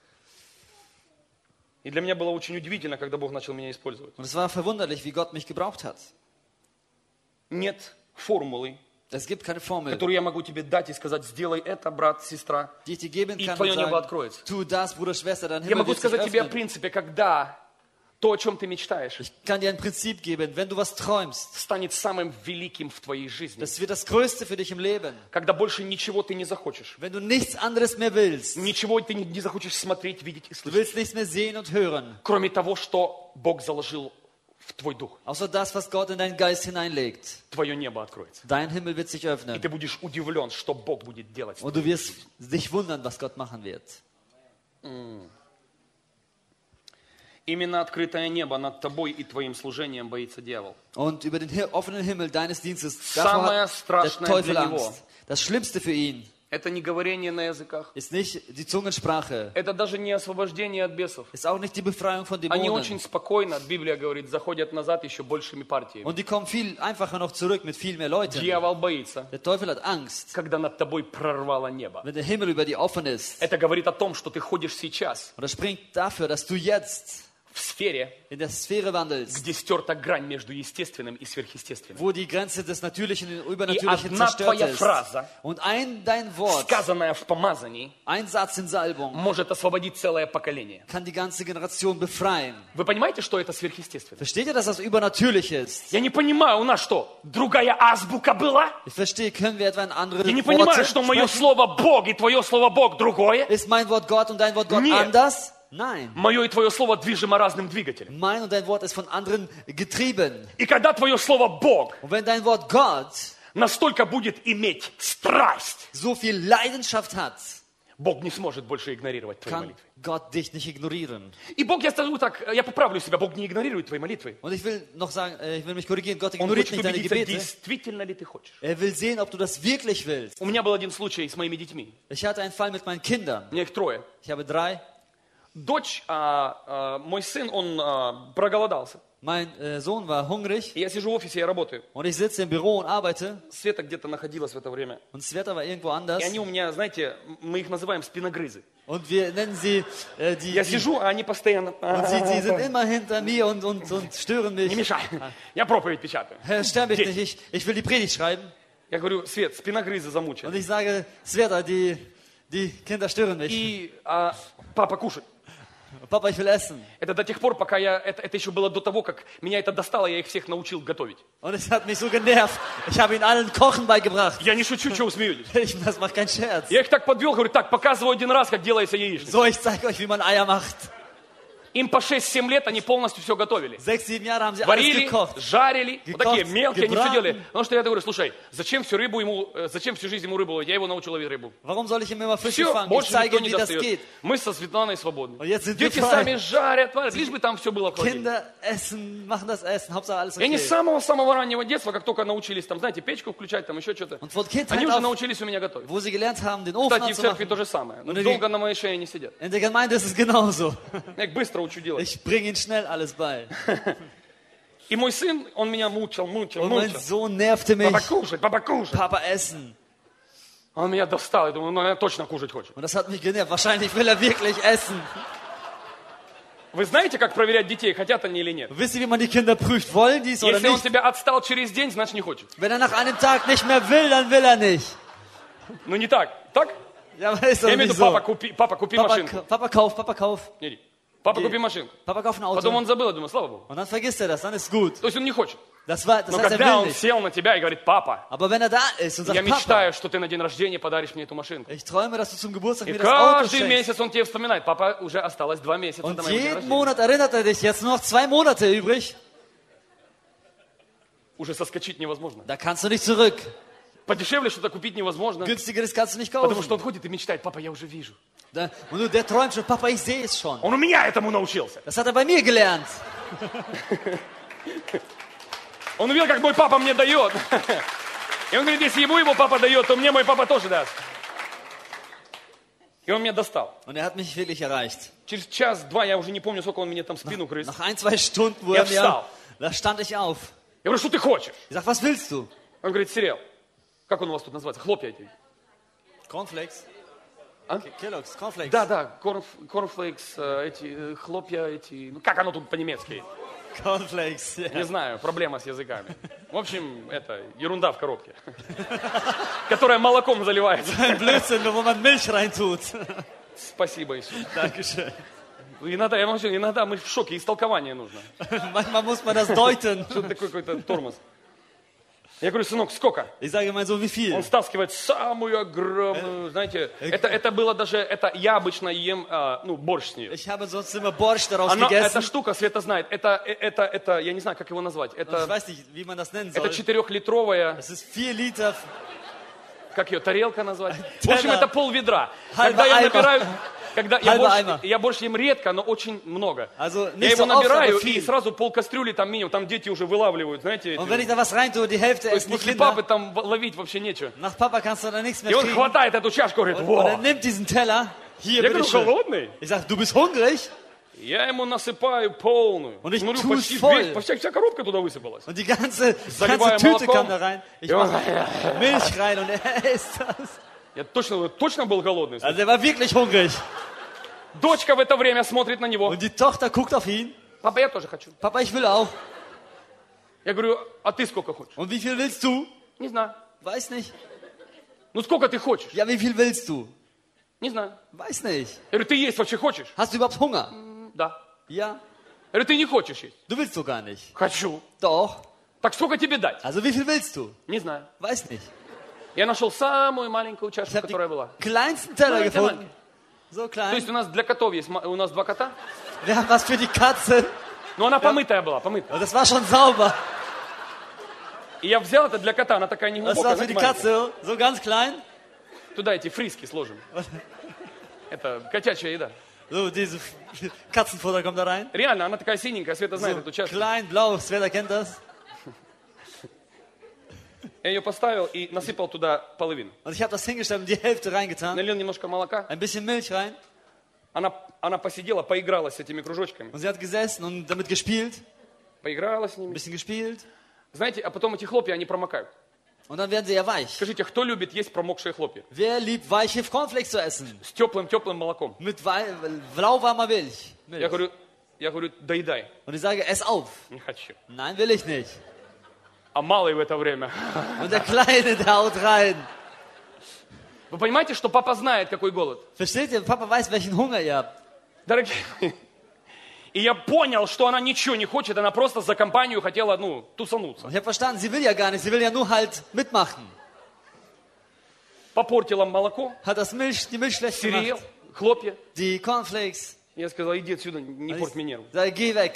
И для меня было очень удивительно, когда Бог начал меня использовать. Und es war verwunderlich, wie Gott mich gebraucht hat. Нет формулы, Es gibt keine Formel, которую я могу тебе дать и сказать, сделай это, брат, сестра. die ich dir geben И kann твое und небо sagen, откроется. tu das, Bruder, Schwester, dein Я Himmel могу wird sich сказать тебе о öffnen. принципе, когда то, о чем ты мечтаешь, Ich kann dir ein Prinzip geben, wenn du was träumst, станет самым великим в твоей жизни. das wird das Größte für dich im Leben. Когда больше ничего ты не захочешь. Wenn du nichts anderes mehr willst, Ничего ты не не захочешь смотреть, видеть и du слышать. willst nichts mehr sehen und hören, Кроме того, что Бог заложил в твой дух. außer das, was Gott in deinen Geist hineinlegt. Твое небо откроется. Dein Himmel wird sich И öffnen. ты будешь удивлен, что Бог будет делать. Und du wirst dich wundern, was Gott machen wird. Именно открытое небо над тобой и твоим служением боится дьявол. Und über den hi- offenen Himmel deines Dienstes, Самое davor hat der страшное Teufel для него. Angst. Das Schlimmste für ihn Это не говорение на языках. ist nicht die Zungensprache, Это даже не освобождение от бесов. ist auch nicht die Befreiung von Они очень Dämonen. спокойно, Библия говорит, заходят назад еще большими партиями. Und die kommen viel einfacher noch zurück mit viel mehr Leuten. Дьявол боится, Der Teufel hat Angst, когда над тобой прорвало небо. wenn der Himmel über dir offen ist. Это говорит о том, что ты ходишь сейчас Und das springt dafür, dass du jetzt в сфере, in der Sphäre wandelst, где стерта грань между естественным и сверхъестественным. wo die Grenze des Natürlichen und И Übernatürlichen одна zerstört твоя ist. фраза, Und ein dein Wort, сказанная в помазании, ein Satz in Salbung, может освободить целое поколение. kann die ganze Generation befreien. Вы понимаете, что это сверхъестественно? Versteht ihr, dass das übernatürlich ist? Я не понимаю, у нас что, другая азбука была? Ich verstehe, können wir etwa ein anderes Я не Wort понимаю, что мое sprechen? слово Бог и твое слово Бог другое. Ist mein Wort Gott und dein Wort Gott Нет. anders? Nein. Мое и твое слово движимо разным двигателем. Mein und dein Wort ist von anderen getrieben. И когда твое слово Бог Und wenn dein Wort Gott настолько будет иметь страсть, so viel Leidenschaft hat, Бог не сможет больше игнорировать твои kann молитвы. Gott dich nicht ignorieren. И Бог, я скажу так, я поправлю себя, Бог не игнорирует твои молитвы. Und ich will noch sagen, äh, ich will mich korrigieren, Gott Он ignoriert хочет nicht deine убедиться, Gebete. действительно ли ты хочешь. Er will sehen, ob du das wirklich willst. У меня был один случай с моими детьми. Ich hatte einen Fall mit meinen Kindern. У меня их трое. Ich habe drei. Дочь, а, а, мой сын, он а, проголодался. Mein äh, Sohn war hungrig И я сижу в офисе, я работаю. und ich sitze im Büro und arbeite Света где-то находилась в это время. und Sveta war irgendwo anders. И они у меня, знаете, мы их называем спиногрызы. Und wir nennen sie, äh, die, Я die, сижу, а они постоянно... und sie, sie sind immer hinter mir und, und, und stören Не mich. мешай. Я проповедь печатаю. Herr, stör mich Здесь. nicht, ich, ich will die Predigt schreiben. Я говорю, Свет, спиногрызы Und замучили. ich sage, Sveta, die, die Kinder stören mich. И а, папа, кушай. Papa, ich will essen. Это до тех пор, пока я... Это, это еще было до того, как меня это достало, я их всех научил готовить. Und es hat mich so genervt. Ich habe ihnen allen Kochen beigebracht. Я не шучу, что вы смеетесь. Ich, das macht keinen Scherz. Я их так подвел, говорю, так, показываю один раз, как делается яичница. So, ich zeige euch, wie man Eier macht. Им по шесть-семь лет они полностью все готовили. Sechs, sieben Jahre haben sie alles Варили, gekocht. жарили, вот Gekocht, такие мелкие, они все gebraten. делали. Потому что я говорю, слушай, зачем всю рыбу ему, э, зачем всю жизнь ему рыбу ловить? Я его научил ловить рыбу. Warum soll ich ihm immer Fische Все, fangen? Ich больше zeige никто ihm, не wie das достает. geht. Мы со Светланой свободны. Und jetzt sind wir Дети frei. сами жарят, варят, лишь бы там все было в холодильнике. Kinder essen, machen das Essen, Hauptsache alles И они okay. с самого-самого раннего детства, как только научились, там, знаете, печку включать, там еще что-то, Und von Kindheit они уже auf, научились у меня готовить. wo sie gelernt haben, den Ofen Кстати, и в церкви anzumachen. то же самое. Und in Долго на моей шее не сидят. In der Gemeinde ist es genauso. Я их быстро учу делать. Ich bringe ihnen schnell alles bei. И мой сын, он меня мучил, мучил, Und mein мучил. Sohn nervte mich. Папа, кушать, папа, кушать. Papa, essen. Он меня достал, я думаю, ну, я точно кушать хочет. Und das hat mich genervt. Wahrscheinlich will er wirklich essen. Вы знаете, как проверять детей, хотят они или нет? Wisst ihr, wie man die Kinder prüft? Wollen die es oder Если он nicht? тебя отстал через день, значит не хочет. Wenn er nach einem Tag nicht mehr will, dann will er nicht. Ну не так, так? Ja, aber ist doch Я имею в nicht виду, папа, so. купи, папа, купи Papa, машинку. Papa, kauf, Papa, kauf. Иди. Папа, Иди. купи машинку. Papa, kauf ein Auto. Потом он забыл, я думаю, слава Богу. Und dann vergisst er das, dann ist gut. То есть он не хочет. Das, war, das Но heißt, er когда will он nicht. сел на тебя и говорит, папа, Aber wenn er da ist und я sagt, Papa, мечтаю, что ты на день рождения подаришь мне эту машинку. ich träume, dass du zum Geburtstag И mir das Auto каждый schenkst. месяц он тебе вспоминает, папа, уже осталось два месяца до Und моего дня jeden рождения. Monat erinnert er dich, jetzt nur noch zwei Monate übrig. Уже соскочить невозможно. Da kannst du nicht zurück. Подешевле что-то купить невозможно. Günstigeres kannst du nicht Потому что kaufen. он ходит и мечтает, папа, я уже вижу. Da, und du, der träumt schon, Papa, ich sehe es schon. Он у меня этому научился. Das hat er bei mir gelernt. Он увидел, как мой папа мне дает. И он говорит, если ему его папа дает, то мне мой папа тоже даст. И он меня достал. Und er hat mich wirklich erreicht. Через час-два, я уже не помню, сколько он мне там спину грыз. Nach ein, zwei Stunden, wo Я er mir, встал. da stand ich auf. Я говорю, что ты хочешь? Ich sag, was willst du? Он говорит, сериал. Как он у вас тут называется? Хлопья эти. Cornflakes. А? Kellogg's, Cornflakes. Да, да, корнф, корнфлейкс, э, эти э, хлопья, эти... Ну, как оно тут по-немецки? Cornflakes, ja. Не знаю, проблема с языками. В общем, это ерунда в коробке, которая молоком заливается. Ein Blödsinn, wo man Milch reintut. Спасибо, Иисус. Dankeschön. Иногда, я молчу, иногда мы в шоке, истолкование нужно. Manchmal muss man das deuten. Что-то такое, какой-то тормоз. Я говорю, сынок, сколько? Ich sage mein Sohn, wie viel? Он стаскивает самую огромную, знаете, это, это было даже, это я обычно ем, а, ну, борщ с нее. Ich habe sonst immer Borsch daraus Оно, эта gegessen. штука, Света знает, это, это, это, я не знаю, как его назвать, Ich это, weiß nicht, wie man das nennen это soll. четырехлитровая, Das ist vier Liter. как ее, тарелка назвать? В общем, Teller. это пол ведра. Halber Когда я Eimer. набираю, когда я Halber борщ, Eimer. я борщ ем редко, но очень много. Also Я nicht его so oft, набираю, aber и viel. сразу пол кастрюли там минимум, там дети уже вылавливают, знаете. Und эти- wenn ich da was reintue, die Hälfte То есть essen die после папы Kinder. там в- ловить вообще нечего. Nach Papa kannst du da nichts mehr И он kriegen. хватает эту чашку, говорит, Und, und er во. nimmt diesen Teller. Hier, Я говорю, bitteschön. голодный? Ich sag, du bist hungrig? Я ему насыпаю полную. Und ich Смотрю, tu's почти voll. весь- почти вся коробка туда высыпалась. Und die ganze, Заливаю ganze Tüte молоком. kam da rein. Ich И он- mach Milch rein und er isst das. Я точно, точно был голодный. Also er war wirklich hungrig. Дочка в это время смотрит на него. Und die Tochter guckt auf ihn. Папа, я тоже хочу. Papa, ich will auch. Я говорю, а ты сколько хочешь? Und wie viel willst du? Не знаю. Weiß nicht. Ну сколько ты хочешь? Ja, wie viel willst du? Не знаю. Weiß nicht. Я говорю, ты есть вообще хочешь? Hast du überhaupt Hunger? М, Да. Ja. Я говорю, ты не хочешь есть? Du willst doch gar nicht. Хочу. Doch. Так сколько тебе дать? Also wie viel willst du? Не знаю. Weiß nicht. Я нашел самую маленькую Ich чашку, habe которая была. den kleinsten Teller Маленькая, gefunden. маленькая. So То есть klein. у нас для котов есть, ма- у нас два кота, Wir haben was für die Katze. но она помытая была, помытая. Und das war schon sauber. И я взял это для кота, она такая Das неглубокая, war für die знаете, маленькая. Katze. So ganz klein. Туда эти фриски сложим. Это котячая еда. So, diese Katzenfutter kommt da rein. Реально, она такая синенькая, Света знает So эту чашку. klein, blau. Sveta kennt das. Я ее поставил и насыпал туда половину. Und ich habe das hingestellt und die Hälfte reingetan. Налил немножко молока. Ein bisschen Milch rein. Она, она посидела, поиграла с этими кружочками. Und sie hat gesessen und damit gespielt. Поиграла с Ein ними. bisschen gespielt. Знаете, а потом эти хлопья, они промокают. Und dann werden sie ja weich. Скажите, кто любит есть промокшие хлопья? Wer liebt weiche Cornflakes zu essen? С теплым-теплым молоком. Mit wei- lauwarmer Milch. Я Milch. говорю, я говорю, доедай. Und ich sage, ess auf. Не хочу. Nein, will ich nicht. А малый в это время. Und der Kleine, der haut rein. Вы понимаете, что папа знает, какой голод? Versteht ihr? Papa weiß, welchen Hunger ihr habt. Дорогие мои. И я понял, что она ничего не хочет, она просто за компанию хотела, ну, тусануться. Und ich habe verstanden, sie will ja gar nicht. Sie will ja nur halt mitmachen. Попортила молоко, Hat das Milch, die Milch schlecht сириел, gemacht. хлопья. Die Cornflakes. Я сказал, иди отсюда, не Und порть мне ich нервы. sage, geh weg.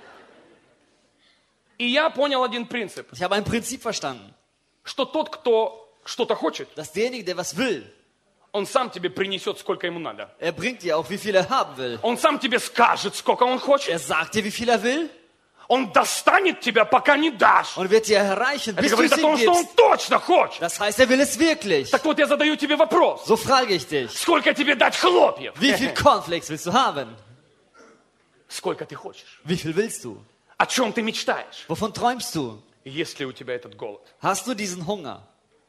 И я понял один принцип, Ich habe ein Prinzip verstanden, что тот, кто что-то хочет, dass derjenige, der was will, он сам тебе принесет, сколько ему надо. er bringt dir auch, wie viel er haben will. Он сам тебе скажет, сколько он хочет. Er sagt dir, wie viel er will Он достанет тебя, пока не дашь. und wird dir erreichen, Это bis du говорит es о ihm том, что он gibst. точно хочет. Das heißt, er will es wirklich. Так вот, я задаю тебе вопрос. So frage ich dich, Сколько тебе дать хлопьев? wie viel Cornflakes willst du haben? Сколько ты хочешь? Wie viel willst du? О чем ты мечтаешь? Wovon träumst du? Есть ли у тебя этот голод? Hast du diesen Hunger?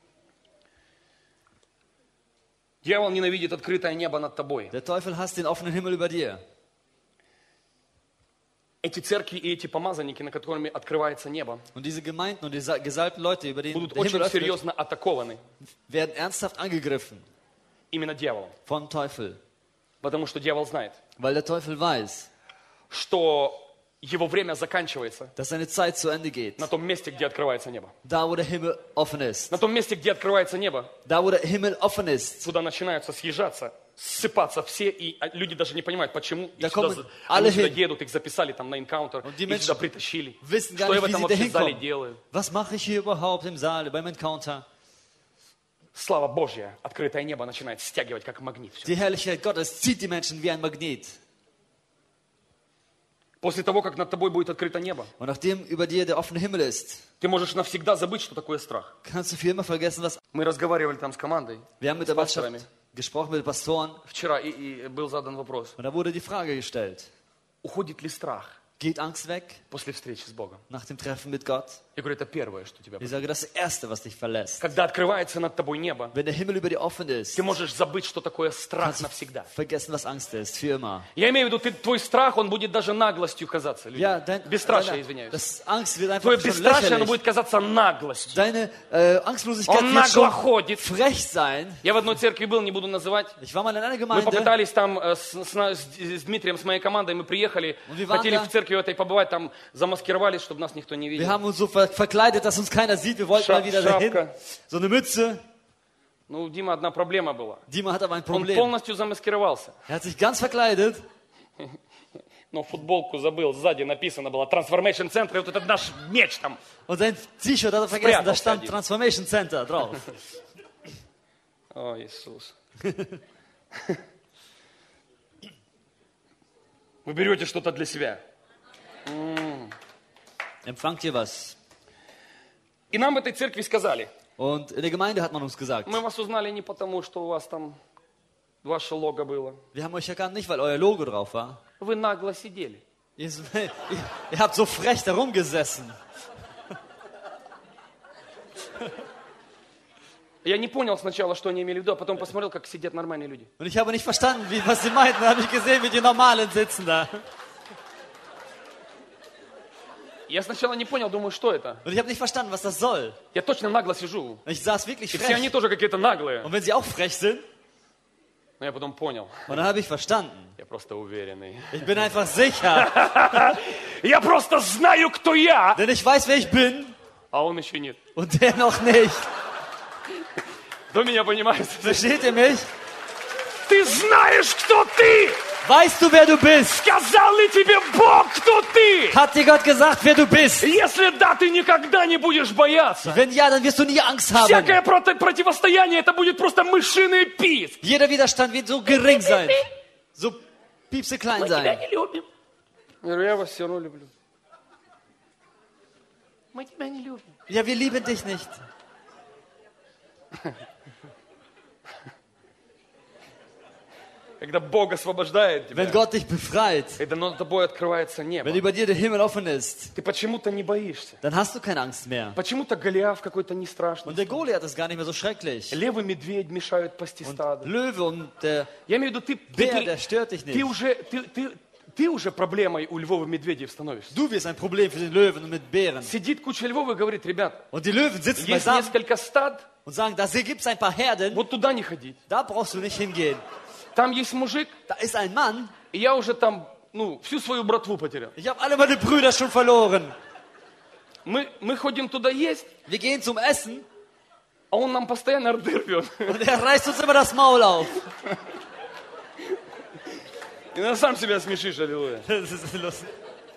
Дьявол ненавидит открытое небо над тобой. Der Teufel hasst den offenen Himmel über dir. Эти церкви и эти помазанники, на которыми открывается небо, Und diese Gemeinden und diese gesalbten Leute, über denen будут der Himmel очень öffnet, серьезно атакованы werden ernsthaft angegriffen именно дьяволом. vom Teufel. Потому что дьявол знает, Weil der Teufel weiß, что его время заканчивается dass seine Zeit zu Ende geht. на том месте, где открывается небо. Da, wo der Himmel offen ist. На том месте, где открывается небо, Da, wo der Himmel offen ist. туда начинаются съезжаться, ссыпаться все, и люди даже не понимают, почему. Да Их сюда, kommen они alle сюда hin. едут, их записали там на энкаунтер, Und die их Menschen сюда притащили. Wissen gar Что я nicht, в wie этом sie da вообще зале hinkommen. делаю? Was mache ich hier überhaupt im Saal, beim Encounter? Слава Божья, открытое небо начинает стягивать, как магнит. Всё. Die Herrlichkeit Gottes zieht die Menschen wie ein Magnet. После того, как над тобой будет открыто небо, Und nachdem über dir der offene Himmel ist, ты можешь навсегда забыть, что такое страх. kannst du für immer vergessen, was... Мы разговаривали там с командой Wir haben mit с der Mannschaft пасторами gesprochen, mit den Pastoren, вчера, и, и был задан вопрос, und da wurde die Frage gestellt, уходит ли страх geht Angst weg после встречи с Богом? nach dem Treffen mit Gott? Я говорю, это первое, что тебя... Ich sage, das ist das Erste, was dich verlässt. Когда открывается над тобой небо, Wenn der Himmel über dir offen ist, ты можешь забыть, что такое страх kannst du навсегда. vergessen, was Angst ist, für immer. Я имею в виду, ты, твой страх, он будет даже наглостью казаться людям. Ja, dein, Бесстрашие, deine, извиняюсь. das Angst wird einfach Твое schon бесстрашие, оно lächerlich. будет казаться наглостью. Deine äh, Angstlosigkeit Он wird нагло schon ходит. frech sein. Я в одной церкви был, не буду называть. Ich war mal in einer Мы Gemeinde, попытались там э, с, с на- с- с Дмитрием, с моей командой, мы приехали, Und wir waren хотели da. в церкви этой побывать, там замаскировались, чтобы нас никто не wir видел. haben uns so ver verkleidet, dass uns keiner sieht. Wir wollten Scha- mal wieder dahin. Schapka. So eine Mütze. Ну, у Димы одна проблема была. Dima hat aber ein Он Problem. полностью замаскировался. Er hat sich ganz verkleidet, Но футболку забыл, сзади написано было Transformation Center, и вот этот наш меч там. und sein T-Shirt hat er vergessen. Da Спрятался stand один. Transformation Center drauf. О, Иисус. Вы берете что-то для себя. Empfangt ihr was? И нам в этой церкви сказали, Und in der Gemeinde hat man uns gesagt, мы вас узнали не потому, что у вас там ваше лого было. wir haben euch erkannt, nicht weil euer Logo drauf war. Вы нагло сидели. Ihr, ihr, ihr habt so frech da rumgesessen. Я не понял сначала, что они имели в виду, а потом посмотрел, как сидят нормальные люди. Und ich habe nicht verstanden, wie, was sie meinten. Da habe ich gesehen, wie die Normalen sitzen da. Я сначала не понял, думаю, что это. Und ich habe nicht verstanden, was das soll. Я точно нагло сижу. Und ich saß wirklich И все они frech. тоже какие-то наглые. Und wenn sie auch frech sind, Но я потом понял, und dann habe ich verstanden. я просто уверенный. Ich bin einfach sicher, Я просто знаю, кто я, denn ich weiß, wer ich bin а он еще нет. und der noch nicht. Кто меня понимает? Versteht ihr mich? Ты знаешь, кто ты! Weißt du, wer du bist? Сказал ли тебе Бог, кто ты? Hat dir Gott gesagt, wer du bist? Если да, ты никогда не будешь бояться. Wenn ja, dann wirst du nie Angst haben. Всякое прото- противостояние, это будет просто мышиный писк. Jeder Widerstand wird so gering sein. So piepseklein Мы тебя sein. не любим. Я говорю, я вас все равно люблю. Мы тебя не любим. Ja, wir lieben dich nicht. Когда Бог освобождает тебя, Wenn Gott dich befreit, когда над тобой открывается небо, wenn über dir der Himmel offen ist, ты почему-то не боишься. dann hast du keine Angst mehr. Почему-то Голиаф какой-то не страшный. Und der Goliath ist gar nicht mehr so schrecklich. Левый медведь мешают пасти Und стадо. Löwe und der Я имею в виду, ты, ты, Bär, ты- der stört dich ты nicht. уже, ты, ты, ты уже проблемой у львов и медведей становишься. Du wirst ein Problem für den Löwen und mit Bären. Сидит куча львов и говорит, ребят, Und die Löwen sitzen есть beisammen несколько стад, und sagen, da gibt es ein paar Herden, вот туда не ходить. da brauchst du nicht hingehen. Там есть мужик, Da ist ein Mann, и я уже там, ну, всю свою братву потерял. ich habe alle meine Brüder schon verloren. Мы, мы ходим туда есть, Wir gehen zum Essen а он нам постоянно рты рвет. und er reißt uns immer das Maul auf. И на сам себя смешишь, аллилуйя. Das ist lustig.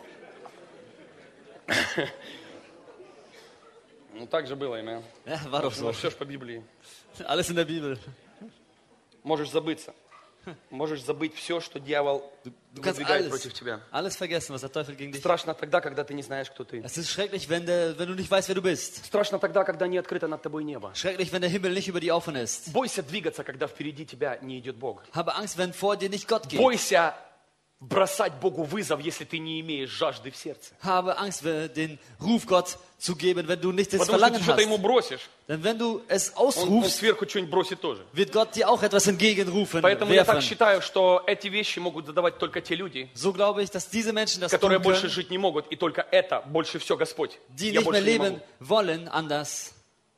Ну так же было, имя. Ja, war doch so. Все ж по Библии. Alles in der Bibel. Можешь забыться. Можешь забыть все, что дьявол Du kannst выдвигает alles, против тебя. alles vergessen, was der Teufel gegen dich... Страшно тогда, когда ты не знаешь, кто ты. Es ist schrecklich, wenn, der, wenn du nicht weißt, wer du bist. Страшно тогда, когда не открыто над тобой небо. Schrecklich, wenn der Himmel nicht über dir offen ist. Бойся двигаться, когда впереди тебя не идет Бог. Habe Angst, wenn vor dir nicht Gott geht. Бойся бросать Богу вызов, если ты не имеешь жажды в сердце. Habe Angst, den Ruf Gott zu geben, wenn du nicht das Потому что ты Verlangen что-то ему hast. бросишь, Denn wenn du es он, он ausrufst, сверху что-нибудь бросит тоже. wird Gott dir auch etwas entgegenrufen, Поэтому я так werfen. считаю, что эти вещи могут задавать только те люди, So glaube ich, dass diese Menschen das которые tun больше können, жить не могут, и только это больше все Господь. die Я nicht mehr больше не leben могу. wollen anders.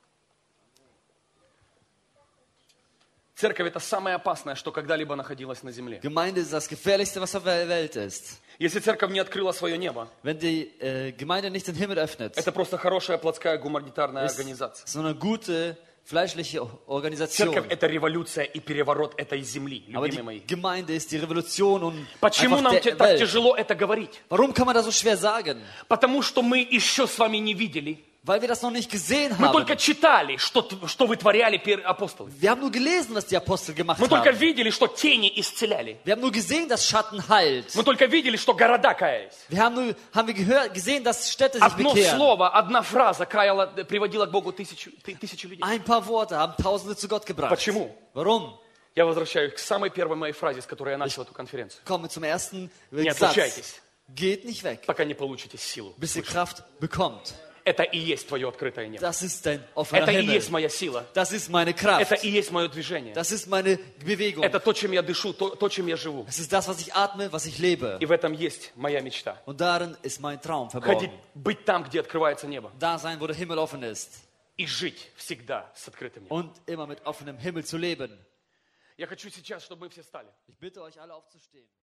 Церковь — это самое опасное, что когда-либо находилось на земле. Gemeinde ist das Gefährlichste, was auf der Welt ist. Если церковь не открыла свое небо, Wenn die äh, Gemeinde nicht den Himmel öffnet, это просто хорошая плотская гуманитарная ist организация. so eine gute, fleischliche Церковь Organisation. — это революция и переворот этой земли, Aber любимые die мои. Gemeinde ist die Revolution und Почему einfach нам те- der так Welt. тяжело это говорить? Warum kann man das so schwer sagen? Потому что мы еще с вами не видели. Weil wir das noch nicht gesehen Мы haben. только читали, что, т- что вытворяли пер- апостолы. Wir haben nur gelesen, was die Apostel gemacht Мы только haben. видели, что тени исцеляли. Wir haben nur gesehen, dass Schatten heilt. Мы только видели, что города каялись. Wir haben nur haben wir gehört, gesehen, dass Städte sich Одно bekehren. слово, одна фраза каяла, приводила к Богу тысячу, ты- тысячу людей. Ein paar Worte haben Tausende zu Gott gebracht. Почему? Warum? Я возвращаюсь к самой первой моей фразе, с которой я начал эту конференцию. Kommen wir zum ersten Не Satz. отлучайтесь, Geht nicht weg, пока не получите силу. bis ihr Kraft bekommt. Это и есть твое открытое небо. Das ist dein offener Это и Himmel. есть моя сила. Das ist meine Kraft. Это и есть мое движение. Das ist meine Bewegung. Это то, чем я дышу, то, то, чем я живу. Es ist das, was ich atme, was ich lebe. И в этом есть моя мечта. Und darin ist mein Traum Ходить, verborgen. быть там, где открывается небо. Da sein, wo der Himmel offen ist. И жить всегда с открытым небом. Und immer mit offenem Himmel zu leben. Я хочу сейчас, чтобы мы все стали. Ich bitte euch alle aufzustehen.